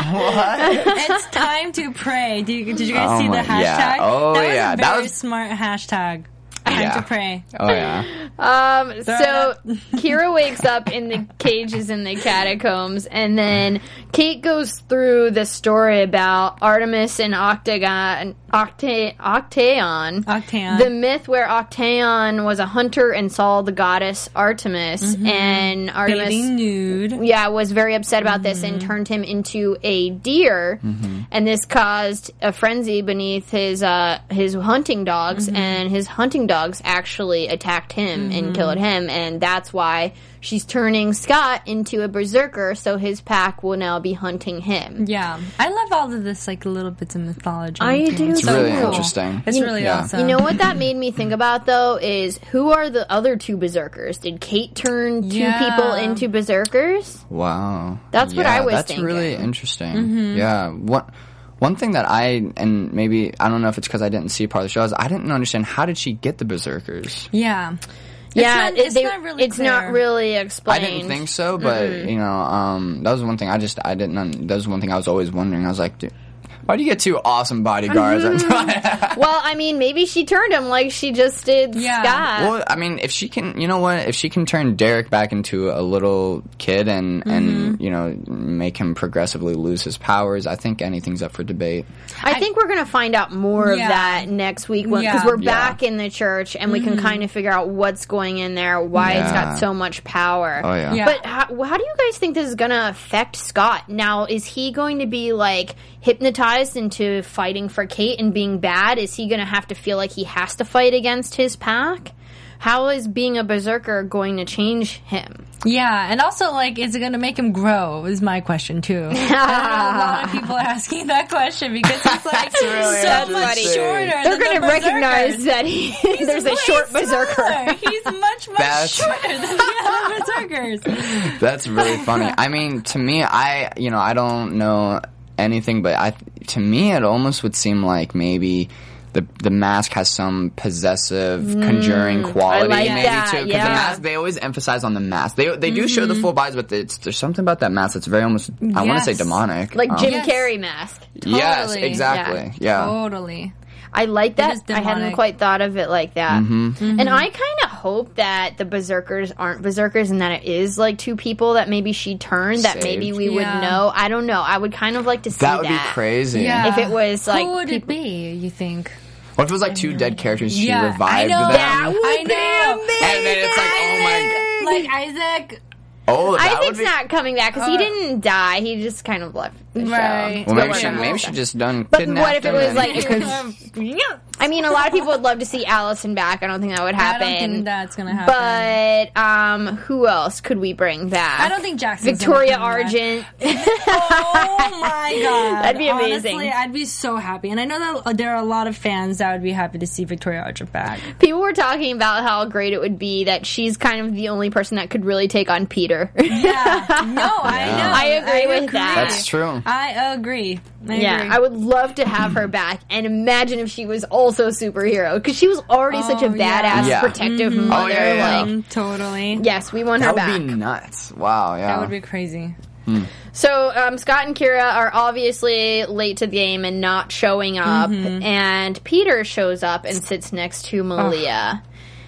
like, what? It's time to pray. Did you, did you guys Oh see the my- hashtag? yeah. Oh, that was yeah. a That very was- smart hashtag. Time Yeah. to pray. Oh, yeah. Um, Throw so it Kira wakes up in the cages in the catacombs, and then Kate goes through the story about Artemis and Octagon, Octa- Octaeon. Octaeon. The myth where Octaeon was a hunter and saw the goddess Artemis, and Artemis Bathing nude. yeah, was very upset about this and turned him into a deer, and this caused a frenzy beneath his uh, his hunting dogs, and his hunting dogs actually attacked him and killed him, and that's why she's turning Scott into a berserker, so his pack will now be hunting him. Yeah. I love all of this, like, little bits of mythology. I and do things. It's So really cool. interesting. It's really Yeah. awesome. You know what that made me think about, though, is who are the other two berserkers? Did Kate turn two Yeah. people into berserkers? Wow. That's what I was That's thinking. really interesting. Yeah. What one thing that I and maybe I don't know if it's because I didn't see part of the show is I didn't understand how did she get the berserkers. Yeah. Yeah, not- it- it's they- not really it's not clear. really I explained. didn't think so, but you know, um, that was one thing I just I didn't. un- That was one thing I was always wondering. I was like, dude, why do you get two awesome bodyguards? Well, I mean, maybe she turned him like she just did Yeah. Scott. Well, I mean, if she can, you know what? If she can turn Derek back into a little kid and Mm-hmm. and you know make him progressively lose his powers, I think anything's up for debate. I think we're going to find out more of Yeah. that next week because Yeah. we're Yeah. back in the church and we can kind of figure out what's going in there, why it's Yeah. got so much power. Oh yeah. Yeah. But how, how do you guys think this is going to affect Scott? Now, is he going to be like hypnotized into fighting for Kate and being bad? Is he going to have to feel like he has to fight against his pack? How is being a berserker going to change him? Yeah, and also, like, is it going to make him grow? Is my question too. I know a lot of people are asking that question because he's like really so much interesting. shorter. They're than going the to recognize berserkers. that he, there's a Way short berserker. smaller. He's much much That's- shorter than the other berserkers. That's really funny. I mean, to me, I you know I don't know anything, but I to me it almost would seem like maybe the the mask has some possessive, conjuring quality, like maybe that, too. Because yeah. the mask, they always emphasize on the mask. They they do show the full bodies, but it's, there's something about that mask that's very almost I want to say Yes. demonic, Like Um, Jim Yes. Carrey mask. Yes, Totally. exactly. Yeah. Totally. I like that. is I hadn't demonic. quite thought of it like that. Mm-hmm. And I kind of hope that the berserkers aren't berserkers and that it is like two people that maybe she turned that maybe Saved. we would Yeah. know. I don't know. I would kind of like to see That that. would be crazy. Yeah. If it was like who would people- it be? You think? What if it was like two dead characters? She Yeah, revived I know. them, That would I be know. amazing. and then it's like, oh my god. Like Isaac. Oh, that I think would be... not coming back because Uh, he didn't die. He just kind of left the Right. show. Well, maybe But she, whatever. maybe she just done But kidnapped what if it him was and- like? It could, I mean, a lot of people would love to see Allison back. I don't think that would I happen. don't think that's gonna happen. But um, who else could we bring back? I don't think Jackson's Victoria gonna come back. Argent. Oh my god, That'd be amazing. Honestly, I'd be so happy, and I know that there are a lot of fans that would be happy to see Victoria Argent back. People were talking about how great it would be that she's kind of the only person that could really take on Peter. Yeah, no, I know. I agree with that. That's true. I agree. I Yeah, agree. I would love to have her back, and imagine if she was also a superhero because she was already such a Oh, yeah. badass, Yeah. protective Mm-hmm. mother. Oh, yeah, yeah, yeah. Like, Totally. yes, we want her That back. would be nuts. Wow, yeah. That would be crazy. So um, Scott and Kira are obviously late to the game and not showing up, Mm-hmm. and Peter shows up and sits next to Malia.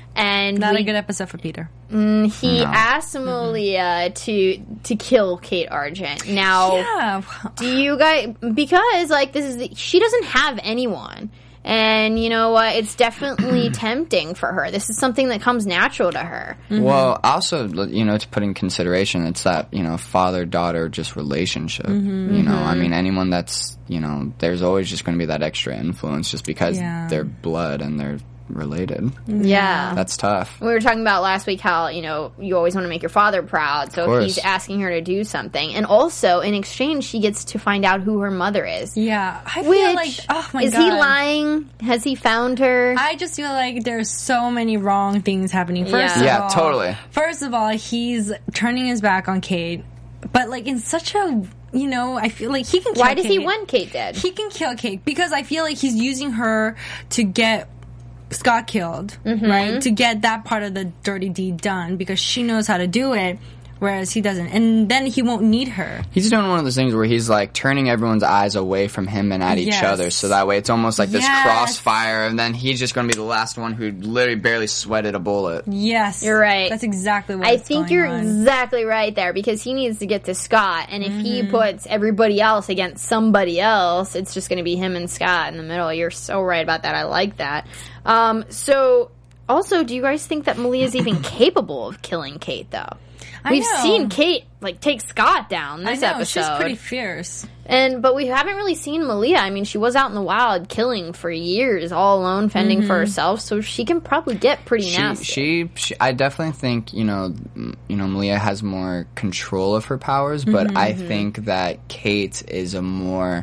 And Not we- a good episode for Peter. he asks Malia to to kill Kate Argent. Now, Yeah. do you guys, because like this is the, she doesn't have anyone, and you know what, it's definitely tempting for her. This is something that comes natural to her. Well, also, you know, to put in consideration, it's that, you know, father-daughter just relationship. Mm-hmm. You know, I mean, anyone that's, you know, there's always just going to be that extra influence just because Yeah. they're blood and they're related. Yeah. That's tough. We were talking about last week how, you know, you always want to make your father proud, so course. he's asking her to do something. And also, in exchange, she gets to find out who her mother is. Yeah. I Which, feel like, oh my is god. he lying? Has he found her? I just feel like there's so many wrong things happening. First Yeah. of Yeah, all, totally. First of all, he's turning his back on Kate, but like in such a, you know, I feel like he can kill Why does he Kate. want Kate dead? He can kill Kate because I feel like he's using her to get Scott killed, Mm-hmm. right? To get that part of the dirty deed done because she knows how to do it, whereas he doesn't. And then he won't need her. He's doing one of those things where he's like turning everyone's eyes away from him and at each Yes. other, so that way it's almost like this Yes. crossfire, and then he's just going to be the last one who literally barely sweated a bullet. Yes. You're right. That's exactly what I is think going you're on. exactly right there because he needs to get to Scott, and if he Mm-hmm. puts everybody else against somebody else, it's just going to be him and Scott in the middle. You're so right about that. I like that. Um, so, also, do you guys think that Malia is even capable of killing Kate? Though I we've know. seen Kate like take Scott down I this know, episode, she's pretty fierce. and but we haven't really seen Malia. I mean, she was out in the wild killing for years, all alone, fending for herself. So she can probably get pretty She, nasty. she, she, I definitely think you know, m- you know, Malia has more control of her powers, but I think that Kate is a more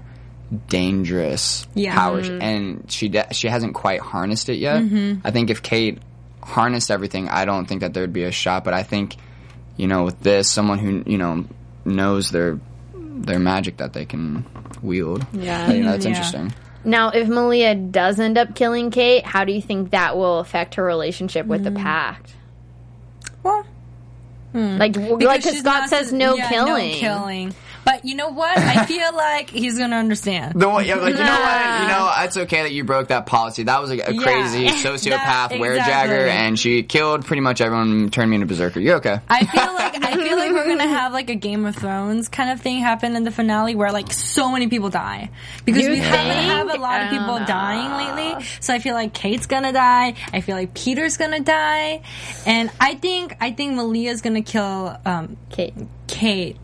dangerous Yeah. power, and she de- she hasn't quite harnessed it yet. I think if Kate harnessed everything, I don't think that there would be a shot. But I think, you know, with this, someone who you know knows their their magic that they can wield. Yeah. you know, that's Yeah. interesting. Now, if Malia does end up killing Kate, how do you think that will affect her relationship with the Pact? Well, Like, w- because like, because she's Scott not- says no yeah, killing. No killing. But you know what? I feel like he's gonna understand. The one, yeah, like, you know what? You know, it's okay that you broke that policy. That was a, a Yeah. crazy sociopath That- werejacker, exactly. and she killed pretty much everyone, turned me into berserker. You're okay. I feel like I feel like we're gonna have like a Game of Thrones kind of thing happen in the finale where like so many people die because You we haven't think? have a lot of I people don't know. dying lately. So I feel like Kate's gonna die. I feel like Peter's gonna die, and I think I think Malia's gonna kill um, Kate. Kate,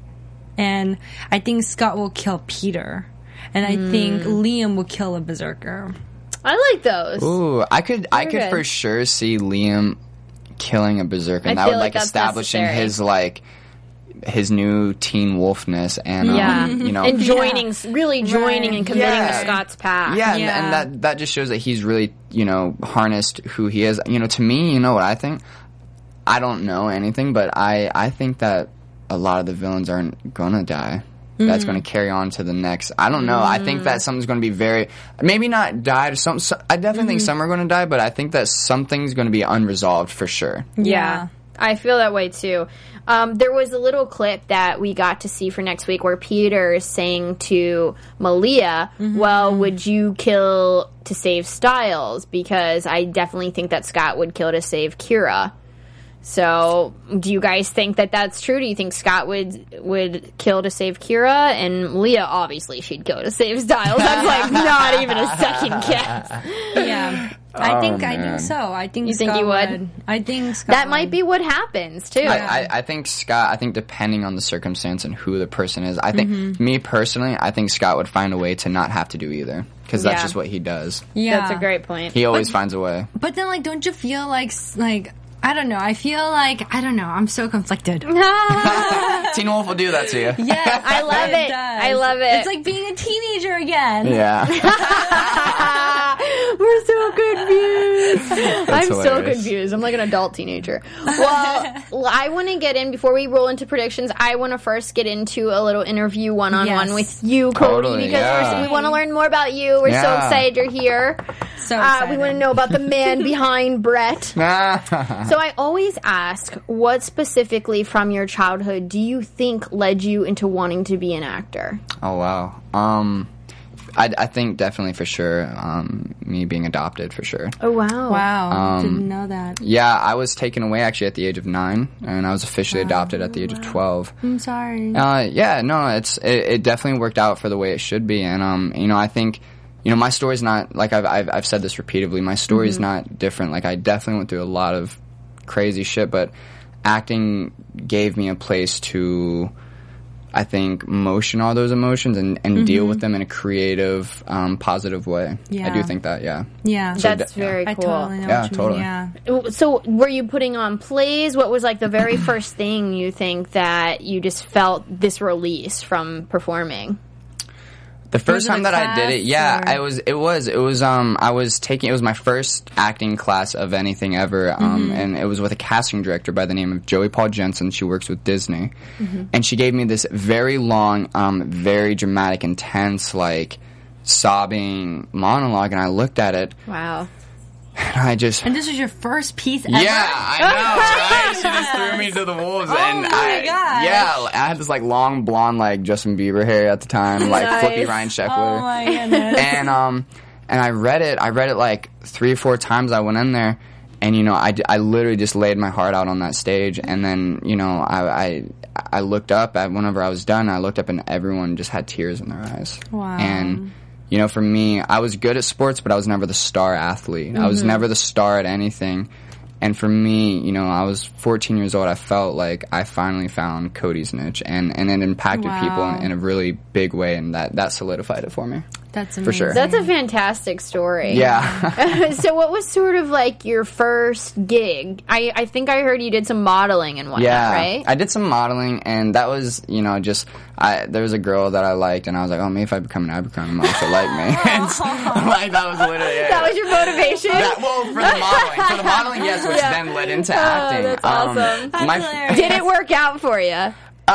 and I think Scott will kill Peter, and I think Hmm. Liam will kill a berserker. I like those. Ooh, I could, I They're could good. for sure see Liam killing a berserker, and I that feel would like like that's establishing necessary. his like his new teen wolfness, and um, Yeah. you know, And joining, really joining Right. and committing Yeah. to Scott's path. Yeah, and, Yeah. and that that just shows that he's really, you know, harnessed who he is. You know, to me, you know what I think? I don't know anything, but I, I think that a lot of the villains aren't gonna die. That's going to carry on to the next. I don't know. I think that something's going to be very, maybe not died. Some, so, I definitely think some are going to die, but I think that something's going to be unresolved for sure. Yeah. I feel that way too. Um, there was a little clip that we got to see for next week where Peter is saying to Malia, well, would you kill to save Styles? Because I definitely think that Scott would kill to save Kira. So, do you guys think that that's true? Do you think Scott would would kill to save Kira? And Leah, obviously, she'd go to save Stiles. That's like not even a second guess. Yeah, I Oh, think I man. think so. I think You think Scott you would? I think Scott That might would. be what happens too. I, I, I think Scott, I think depending on the circumstance and who the person is, I think, me personally, I think Scott would find a way to not have to do either. Because that's Yeah. just what he does. Yeah, That's a great point. He always finds a way. But then, like, don't you feel like like I don't know? I feel like I don't know. I'm so conflicted. Teen Wolf will do that to you. Yeah, I love it. does. I love it. It's like being a teenager again. Yeah. We're so confused. I'm so hilarious. confused. I'm like an adult teenager. Well, well, I want to get in before we roll into predictions. I want to first get into a little interview one on one Yes. with you, Cody, Totally, because yeah. we're, we want to learn more about you. We're so Yeah. excited you're here. So Uh, excited. we want to know about the man behind Brett. So I always ask, what specifically from your childhood do you think led you into wanting to be an actor? Oh wow. Um, I, I think definitely for sure. Um, me being adopted for sure. Oh wow! Wow, Um, didn't know that. Yeah, I was taken away actually at the age of nine, and I was officially adopted at the age of twelve. I'm sorry. Uh, yeah, no, it's it, it definitely worked out for the way it should be, and um, you know, I think, you know, my story's not like I've I've, I've said this repeatedly. My story's not different. Like I definitely went through a lot of crazy shit, but acting gave me a place to, I think, motion all those emotions and, and deal with them in a creative, um, positive way. Yeah. I do think that, yeah. Yeah, That's yeah. very I cool. totally know Yeah, what you totally. mean. Yeah. So, were you putting on plays? What was like the very first thing you think that you just felt this release from performing? The first it a time that I did class, it, yeah, or- I was. It was. It was. Um, I was taking. It was my first acting class of anything ever. Um, Mm-hmm. and it was with a casting director by the name of Joey Paul Jensen. She works with Disney, Mm-hmm. and she gave me this very long, um, very dramatic, intense, like sobbing monologue. And I looked at it, Wow. and I just. And this was your first piece ever? Yeah, I know, right? She just threw me to the wolves, and my I, gosh. yeah, I had this like long blonde, like Justin Bieber hair at the time, like Nice. flippy Ryan Sheckler. Oh my goodness. and um and I read it. I read it like three or four times. I went in there, and you know, I, I literally just laid my heart out on that stage. And then you know, I I, I looked up at whenever I was done. I looked up, and everyone just had tears in their eyes. Wow. And you know, for me, I was good at sports, but I was never the star athlete. I was never the star at anything. And for me, you know, I was fourteen years old. I felt like I finally found Cody's niche, and, and it impacted Wow. people in, in a really big way, and that, that solidified it for me. That's amazing. For sure. That's a fantastic story. Yeah. So, what was sort of like your first gig? I, I think I heard you did some modeling and whatnot, yeah. right? I did some modeling, and that was, you know, just, I, there was a girl that I liked, and I was like, oh, maybe if I become an Abercrombie model, she'll like me. And so, like, that was literally it. That was your motivation. That- well, for the modeling. For the modeling, yes, which then led into acting. that's awesome. Um, my, hilarious. Did it work out for you?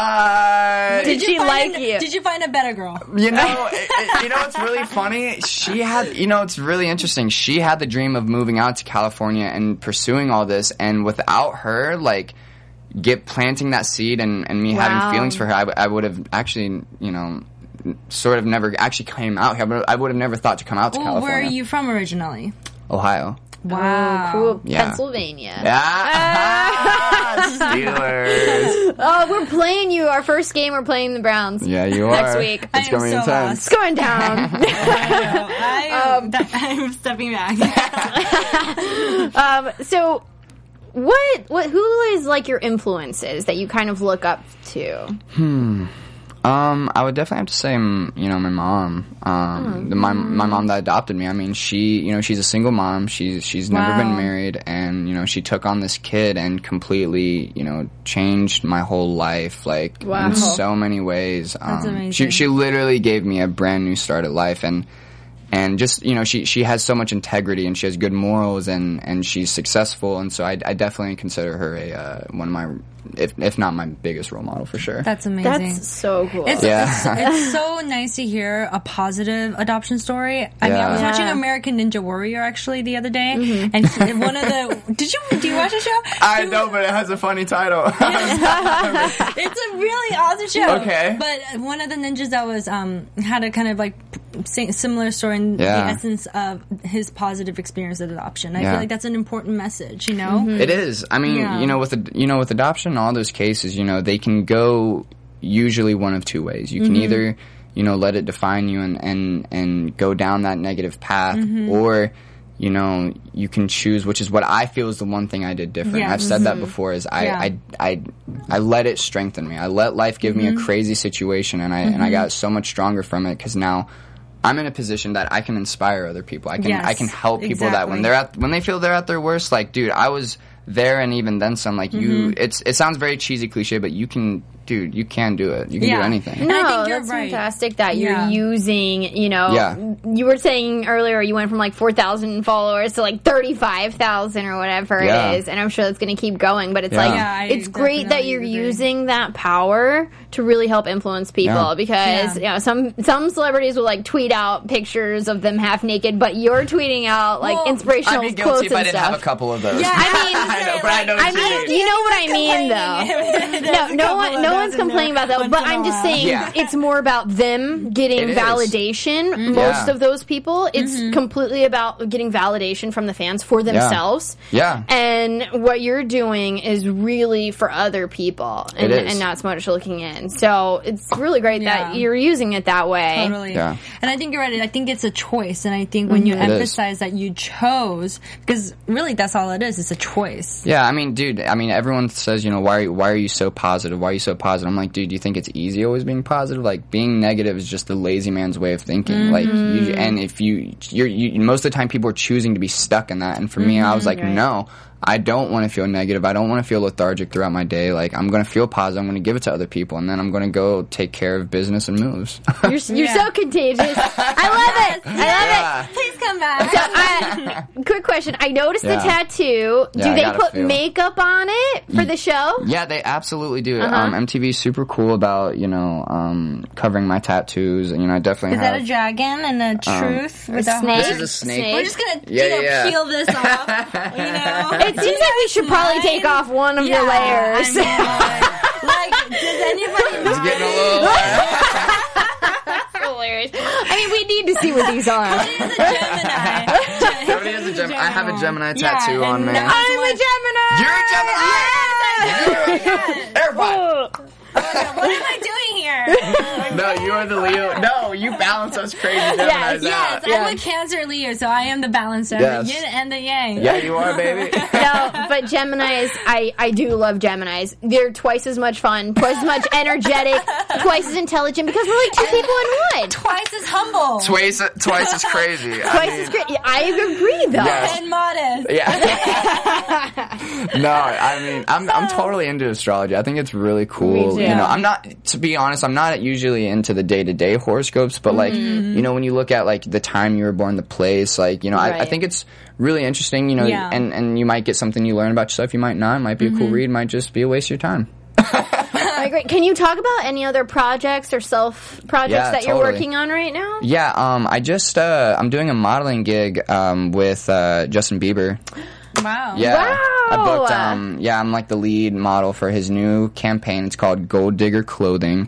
uh, Did she find like an- you? Did you find a better girl? You know, it, it, you know what's really funny? She had, you know, it's really interesting. She had the dream of moving out to California and pursuing all this, and without her, like, get planting that seed and, and me Wow. having feelings for her, I, w- I would have actually, you know, sort of never actually came out. I would, I would have never thought to come out to Ooh, California. where are you from originally? Ohio. Wow. Oh, cool. Yeah. Pennsylvania. Ah, Steelers. Oh, we're playing you. Our first game, we're playing the Browns. Yeah, you are. Next week. It's I am going to be so intense. It's going down. I am, I'm stepping back. um, so, what, what, who is like your influences that you kind of look up to? Um, I would definitely have to say, mm, you know, my mom. Um, the, my my mom that adopted me. I mean, she, you know, she's a single mom. She's she's never Wow. been married, and you know, she took on this kid and completely, you know, changed my whole life, like Wow. in so many ways. Um, That's amazing. She she literally gave me a brand new start at life, and and just, you know, she she has so much integrity, and she has good morals, and and she's successful, and so I, I definitely consider her a uh, one of my, if if not my biggest role model for sure. That's amazing. That's so cool. It's, Yeah. it's, it's so nice to hear a positive adoption story. I mean, I was Yeah. watching Yeah. American Ninja Warrior actually the other day, and he- one of the did you do you watch the show? I He- know, but it has a funny title. It's a really awesome show. Okay. But one of the ninjas that was um had to kind of like si- similar story in Yeah. the essence of his positive experience at adoption. I Yeah. feel like that's an important message, you know? It is. I mean, Yeah. you know, with ad- you know, with adoption, in all those cases, you know, they can go usually one of two ways. You can Mm-hmm. either, you know, let it define you and and and go down that negative path, Mm-hmm. or you know, you can choose, which is what I feel is the one thing I did different. Yeah. I've said that before. Is I, Yeah. I I I let it strengthen me. I let life give me a crazy situation, and I and I got so much stronger from it because now I'm in a position that I can inspire other people. I can Yes, I can help people that when exactly. they're at when they feel they're at their worst. Like, dude, I was there and even then some. Like you, it's it sounds very cheesy, cliche, but you can, dude, you can do it. You can Yeah. do anything. And No, I think you're that's right. fantastic that you're Yeah. using, you know, Yeah. you were saying earlier you went from like four thousand followers to like thirty-five thousand or whatever Yeah. it is, and I'm sure that's going to keep going, but it's Yeah. like, Yeah, I it's great that definitely you're agree. using that power to really help influence people Yeah. because, Yeah. you know, some, some celebrities will like tweet out pictures of them half naked, but you're tweeting out like Well, inspirational I'd be quotes guilty if I and didn't stuff. have a couple of those. Yeah, I mean, I know, but I know I what you mean, mean. you know what I mean, though. No, no one, no one's complaining about that. But I'm just saying, Yeah. it's more about them getting It is. validation. Most Yeah. Mm-hmm. of those people, it's completely about getting validation from the fans for themselves. Yeah. And what you're doing is really for other people, and, It is. and not so much looking in. So it's really great Yeah. that you're using it that way. Totally. Yeah. And I think you're right. I think it's a choice. And I think when you It is. emphasize that you chose, because really that's all it is, it's a choice. Yeah, I mean, dude, I mean, everyone says, you know, why are you, why are you so positive? Why are you so positive? I'm like, dude, do you think it's easy always being positive? Like, being negative is just the lazy man's way of thinking. Like, you, and if you, you're, you, most of the time people are choosing to be stuck in that. And for me, I was like, no, I don't want to feel negative. I don't want to feel lethargic throughout my day. Like, I'm going to feel positive. I'm going to give it to other people. And then I'm going to go take care of business and moves. You're, you're Yeah. so contagious. I love it. I love Yeah. Please come back. So, uh, quick question. I noticed the Yeah. tattoo. Yeah, Do I they gotta put feel. makeup on it for the show? Yeah, they absolutely do. Uh-huh. Um, M T V is super cool about, you know, um, covering my tattoos. And, you know, I definitely Is have... that a dragon and a truth with a snake? heart? This is a snake. We're just gonna Yeah, you know, yeah. peel this off. You know, It seems like we should probably take off one of yeah, your layers. I mean, like, like, does anybody? It's getting a little... That's hilarious. I mean, we need to see what these are. He's a Gemini. Somebody has a Gem- I have a Gemini Yeah, tattoo on and me. that's I'm a what- Gemini. You're a Gemini! Everybody! What am I doing here? No, you are the Leo. No, you balance us crazy Geminis Yes, Yes, out. I'm a Cancer Leo, so I am the balancer, Yes. the yin and the yang. Yeah, you are, baby. No, but Geminis, I, I do love Geminis. They're twice as much fun, twice as much energetic, twice as intelligent because we're like two people in one. Twice as humble. Twice, twice as crazy. I Twice mean, as great. I agree, though. Yes. And modest. Yeah. No, I mean, I'm I'm totally into astrology. I think it's really cool. Me too. You know, I'm not, to be honest, I'm not usually into the day to day horoscopes, but like, you know, when you look at like the time you were born, the place, like, you know, I, I Right. think it's really interesting. You know, Yeah. and and you might get something you learn about yourself. You might not. It might be a cool read. Might just be a waste of your time. I agree. Can you talk about any other projects or self projects Yeah, that you're totally. working on right now? Yeah, um, I just uh, I'm doing a modeling gig um, with uh, Justin Bieber. Wow. Yeah, I Wow. booked. Um, yeah, I'm like the lead model for his new campaign. It's called Gold Digger Clothing.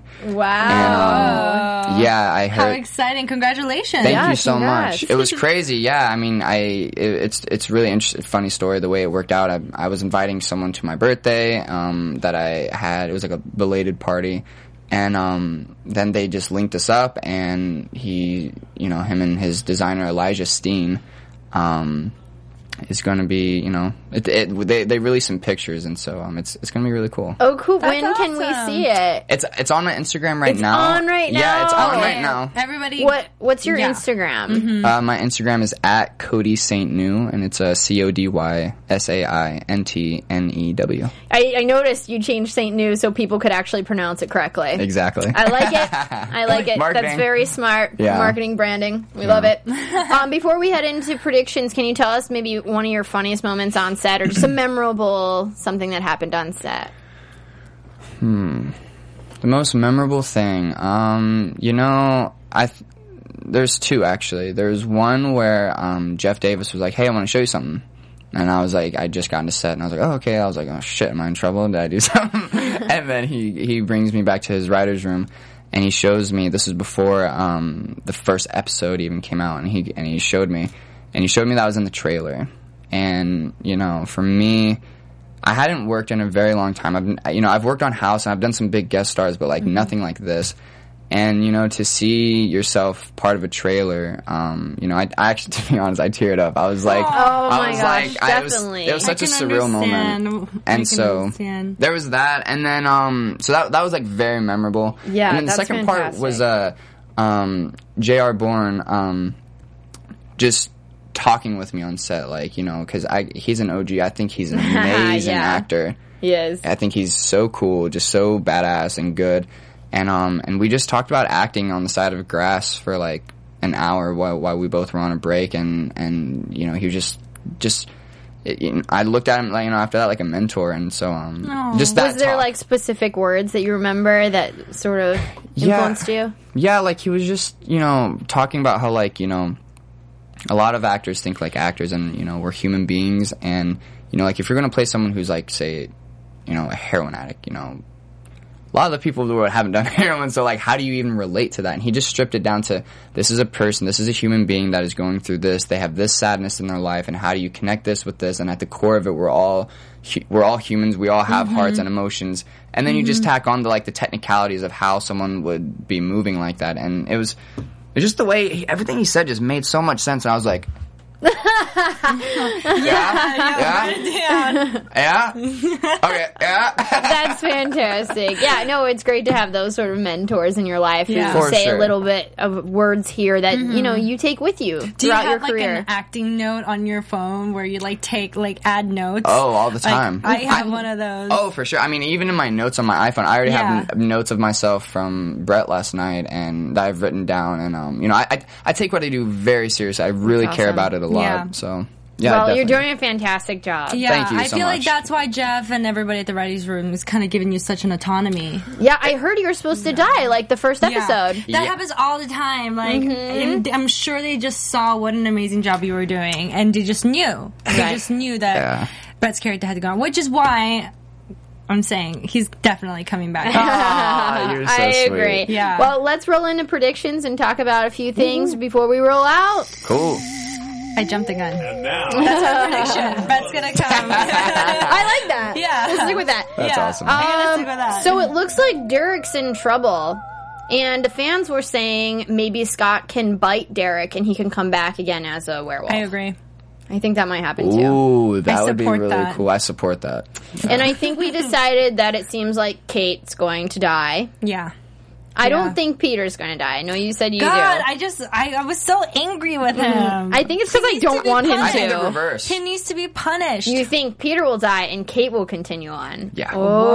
Wow. And, um, yeah, I How heard. exciting. Congratulations. Thank Yeah, you so congrats. much. It was crazy. Yeah, I mean, I it, it's it's really interesting, funny story the way it worked out. I, I was inviting someone to my birthday um, that I had. It was like a belated party. And um, then they just linked us up, and he, you know, him and his designer Elijah Steen, um, is going to be, you know, it, it, they they released some pictures, and so um, it's it's going to be really cool. Oh, cool. That's when can we awesome. see it? It's it's on my Instagram right It's now. on right Yeah, it's now? on Okay. right now. Everybody. What What's your Yeah. Instagram? Uh, my Instagram is at Cody Saint New, and it's a C O D Y S A I N T N E W. I, I noticed you changed Saint New so people could actually pronounce it correctly. Exactly. I like it. I like it. Marketing. That's very smart. Yeah. Marketing, branding. We love it. Um, before we head into predictions, can you tell us maybe one of your funniest moments on set or just a memorable something that happened on set? The most memorable thing, um, you know, I th- there's two actually. There's one where um, Jeff Davis was like, "Hey, I want to show you something," and I was like, I just got into set, and I was like, "Oh, okay." I was like, "Oh shit, am I in trouble? Did I do something?" And then he he brings me back to his writer's room, and he shows me. This was before um, the first episode even came out, and he and he showed me, and he showed me that I was in the trailer. And you know, for me, I hadn't worked in a very long time. I've been, you know, I've worked on House and I've done some big guest stars, but like mm-hmm. nothing like this. And you know, to see yourself part of a trailer, um, you know, I, I actually, to be honest, I teared up. I was like, oh I my was gosh, like, I, it was, definitely. it was such I a can surreal understand. moment. I And can so understand. there was that, and then um, so that that was like very memorable. Yeah, and then the that's second fantastic. part was uh, um, J R. Bourne, um, just talking with me on set, like, you know, because I he's an O G. I think he's an amazing Yeah. actor. He is. I think he's so cool, just so badass and good. And um and we just talked about acting on the side of grass for like an hour while while we both were on a break, and and you know, he was just just it, you know, I looked at him, like, you know, after that, like a mentor. And so um Aw. just that Was there talk. like specific words that you remember that sort of Yeah. influenced you? Yeah, like he was just, you know, talking about how, like, you know, a lot of actors think like actors, and, you know, we're human beings, and, you know, like, if you're going to play someone who's, like, say, you know, a heroin addict, you know, a lot of the people in the world haven't done heroin, so, like, how do you even relate to that? And he just stripped it down to, this is a person, this is a human being that is going through this, they have this sadness in their life, and how do you connect this with this? And at the core of it, we're all hu- we're all humans, we all have mm-hmm. hearts and emotions, and then mm-hmm. you just tack on to, like, the technicalities of how someone would be moving like that. And it was, it was just the way, he, everything he said just made so much sense, and I was like, yeah, yeah, yeah, yeah, yeah, okay, yeah. That's fantastic. Yeah, no, it's great to have those sort of mentors in your life Yeah. who For say sure. a little bit of words here that, Mm-hmm. you know, you take with you Do you throughout have your like career. an acting note on your phone where you like take like add notes? Oh, all the Like, time. I have I- one of those. Oh, for sure. I mean, even in my notes on my iPhone, I already Yeah. have n- notes of myself from Brett last night, and that I've written down. And um, you know, I, I I take what I do very seriously. I really That's care awesome. about it a lot. Yeah. So yeah, well, definitely. you're doing a fantastic job. Yeah, Thank you I so feel like much. that's why Jeff and everybody at the writing room is kind of giving you such an autonomy. Yeah, I heard you were supposed to die like the first episode. Yeah. That Yeah. happens all the time. Like, Mm-hmm. I'm, I'm sure they just saw what an amazing job you were doing, and they just knew. They Right. just knew that Yeah. Brett's character had to go on, which is why I'm saying he's definitely coming back. Ah, you're so I sweet. agree. Yeah. Well, let's roll into predictions and talk about a few things before we roll out. Cool. I jumped the gun. And now, That's my prediction. Brett's gonna come. I like that. Yeah. Let's stick with that. That's Yeah. awesome. I'm gonna Um, stick with that. So it looks like Derek's in trouble. And the fans were saying maybe Scott can bite Derek and he can come back again as a werewolf. I agree. I think that might happen too. Ooh, that I would be support really that. cool. I support that. And I think we decided that it seems like Kate's going to die. Yeah. I Yeah. don't think Peter's going to die. I know you said you God, do. I just I, I was so angry with him. I think it's because I needs to don't be want him I think the to. reverse. He needs to be punished. You think Peter will die and Kate will continue on? Yeah.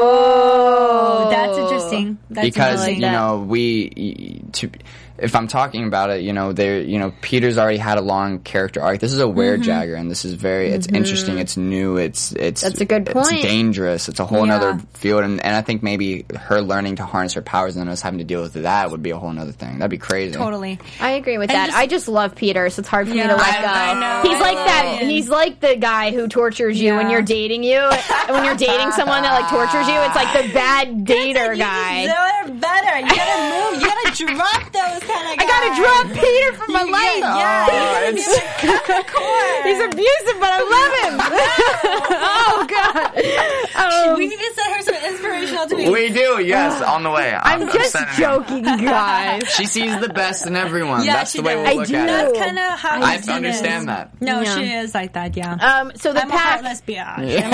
Oh, That's interesting. That's Because interesting. you know, we to if I'm talking about it, you know, there, you know, Peter's already had a long character arc. This is a werejagger, and this is very, it's interesting, it's new, it's it's That's a good it's point. dangerous. It's a whole Yeah. other field, and, and I think maybe her learning to harness her powers and then us having to deal with that would be a whole other thing. That'd be crazy. Totally. I agree with And that. just- I just love Peter, so it's hard for me Yeah. to let I- go. I know. He's I like love that. it. He's like the guy who tortures you when Yeah. you're dating you. When you're dating someone that like tortures you, it's like the bad dater guy. They're better. You gotta move. You gotta drop those kind of guys. I gotta drop Peter from my life. Yeah, Oh, you gotta be it's- like, cut the cord. He's abusive, but I love him. Oh God. Um, We need to send her some inspirational tweets. We do, yes, on the way. I'm just sending her. joking, guys. She sees the best in everyone. Yeah, That's she the way does. we I look do. at That's it. That's kind of how I he understand is. that. No, Yeah. she is like that. Yeah. Um, so the I'm a part pack. lesbian. No, you're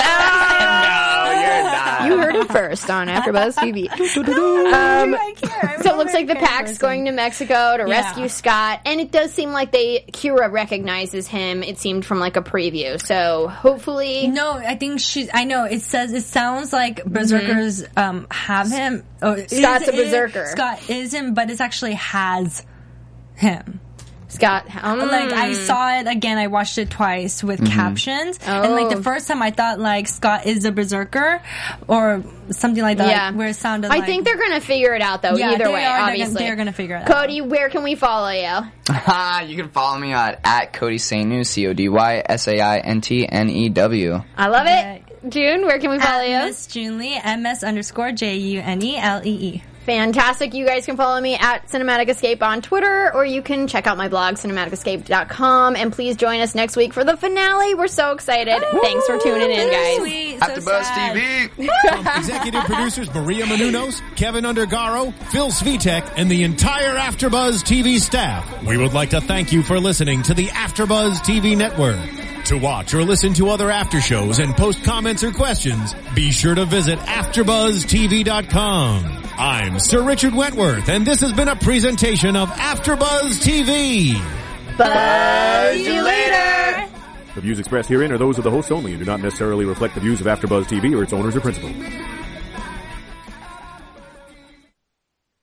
not. You heard it first on AfterBuzz T V. Um, I care. So it looks like the pack's going to Mexico to Yeah. rescue Scott, and it does seem like they Kira recognizes him. It seemed from like a preview, so hopefully, No, I think she's. I know it says it sounds like berserkers um, have him. Or Mm-hmm. Scott's is- a berserker. is- Scott isn't, but it actually has him. Scott. Um, Like I saw it again. I watched it twice with captions, and like Oh. the first time I thought like Scott is a berserker or something like that. yeah, like, where it sounded. I like, think they're gonna figure it out though. Yeah, either they way, are, they're obviously, gonna- they're gonna figure it out. Cody, where can we follow you? You can follow me at, at Cody Sainu, C O D Y S A I N T N E W. I love it. June, where can we follow At you? Miss June Lee, M S underscore J U N E L E E. Fantastic. You guys can follow me at Cinematic Escape on Twitter, or you can check out my blog, cinematic escape dot com. And please join us next week for the finale. We're so excited. Oh, Thanks for tuning in, guys. Sweet, so AfterBuzz sad. T V. From executive producers Maria Menounos, Kevin Undergaro, Phil Svitek, and the entire AfterBuzz T V staff, we would like to thank you for listening to the AfterBuzz T V network. To watch or listen to other after shows and post comments or questions, be sure to visit after buzz T V dot com. I'm Sir Richard Wentworth, and this has been a presentation of AfterBuzz T V. Buzz you later. The views expressed herein are those of the hosts only and do not necessarily reflect the views of AfterBuzz T V or its owners or principals.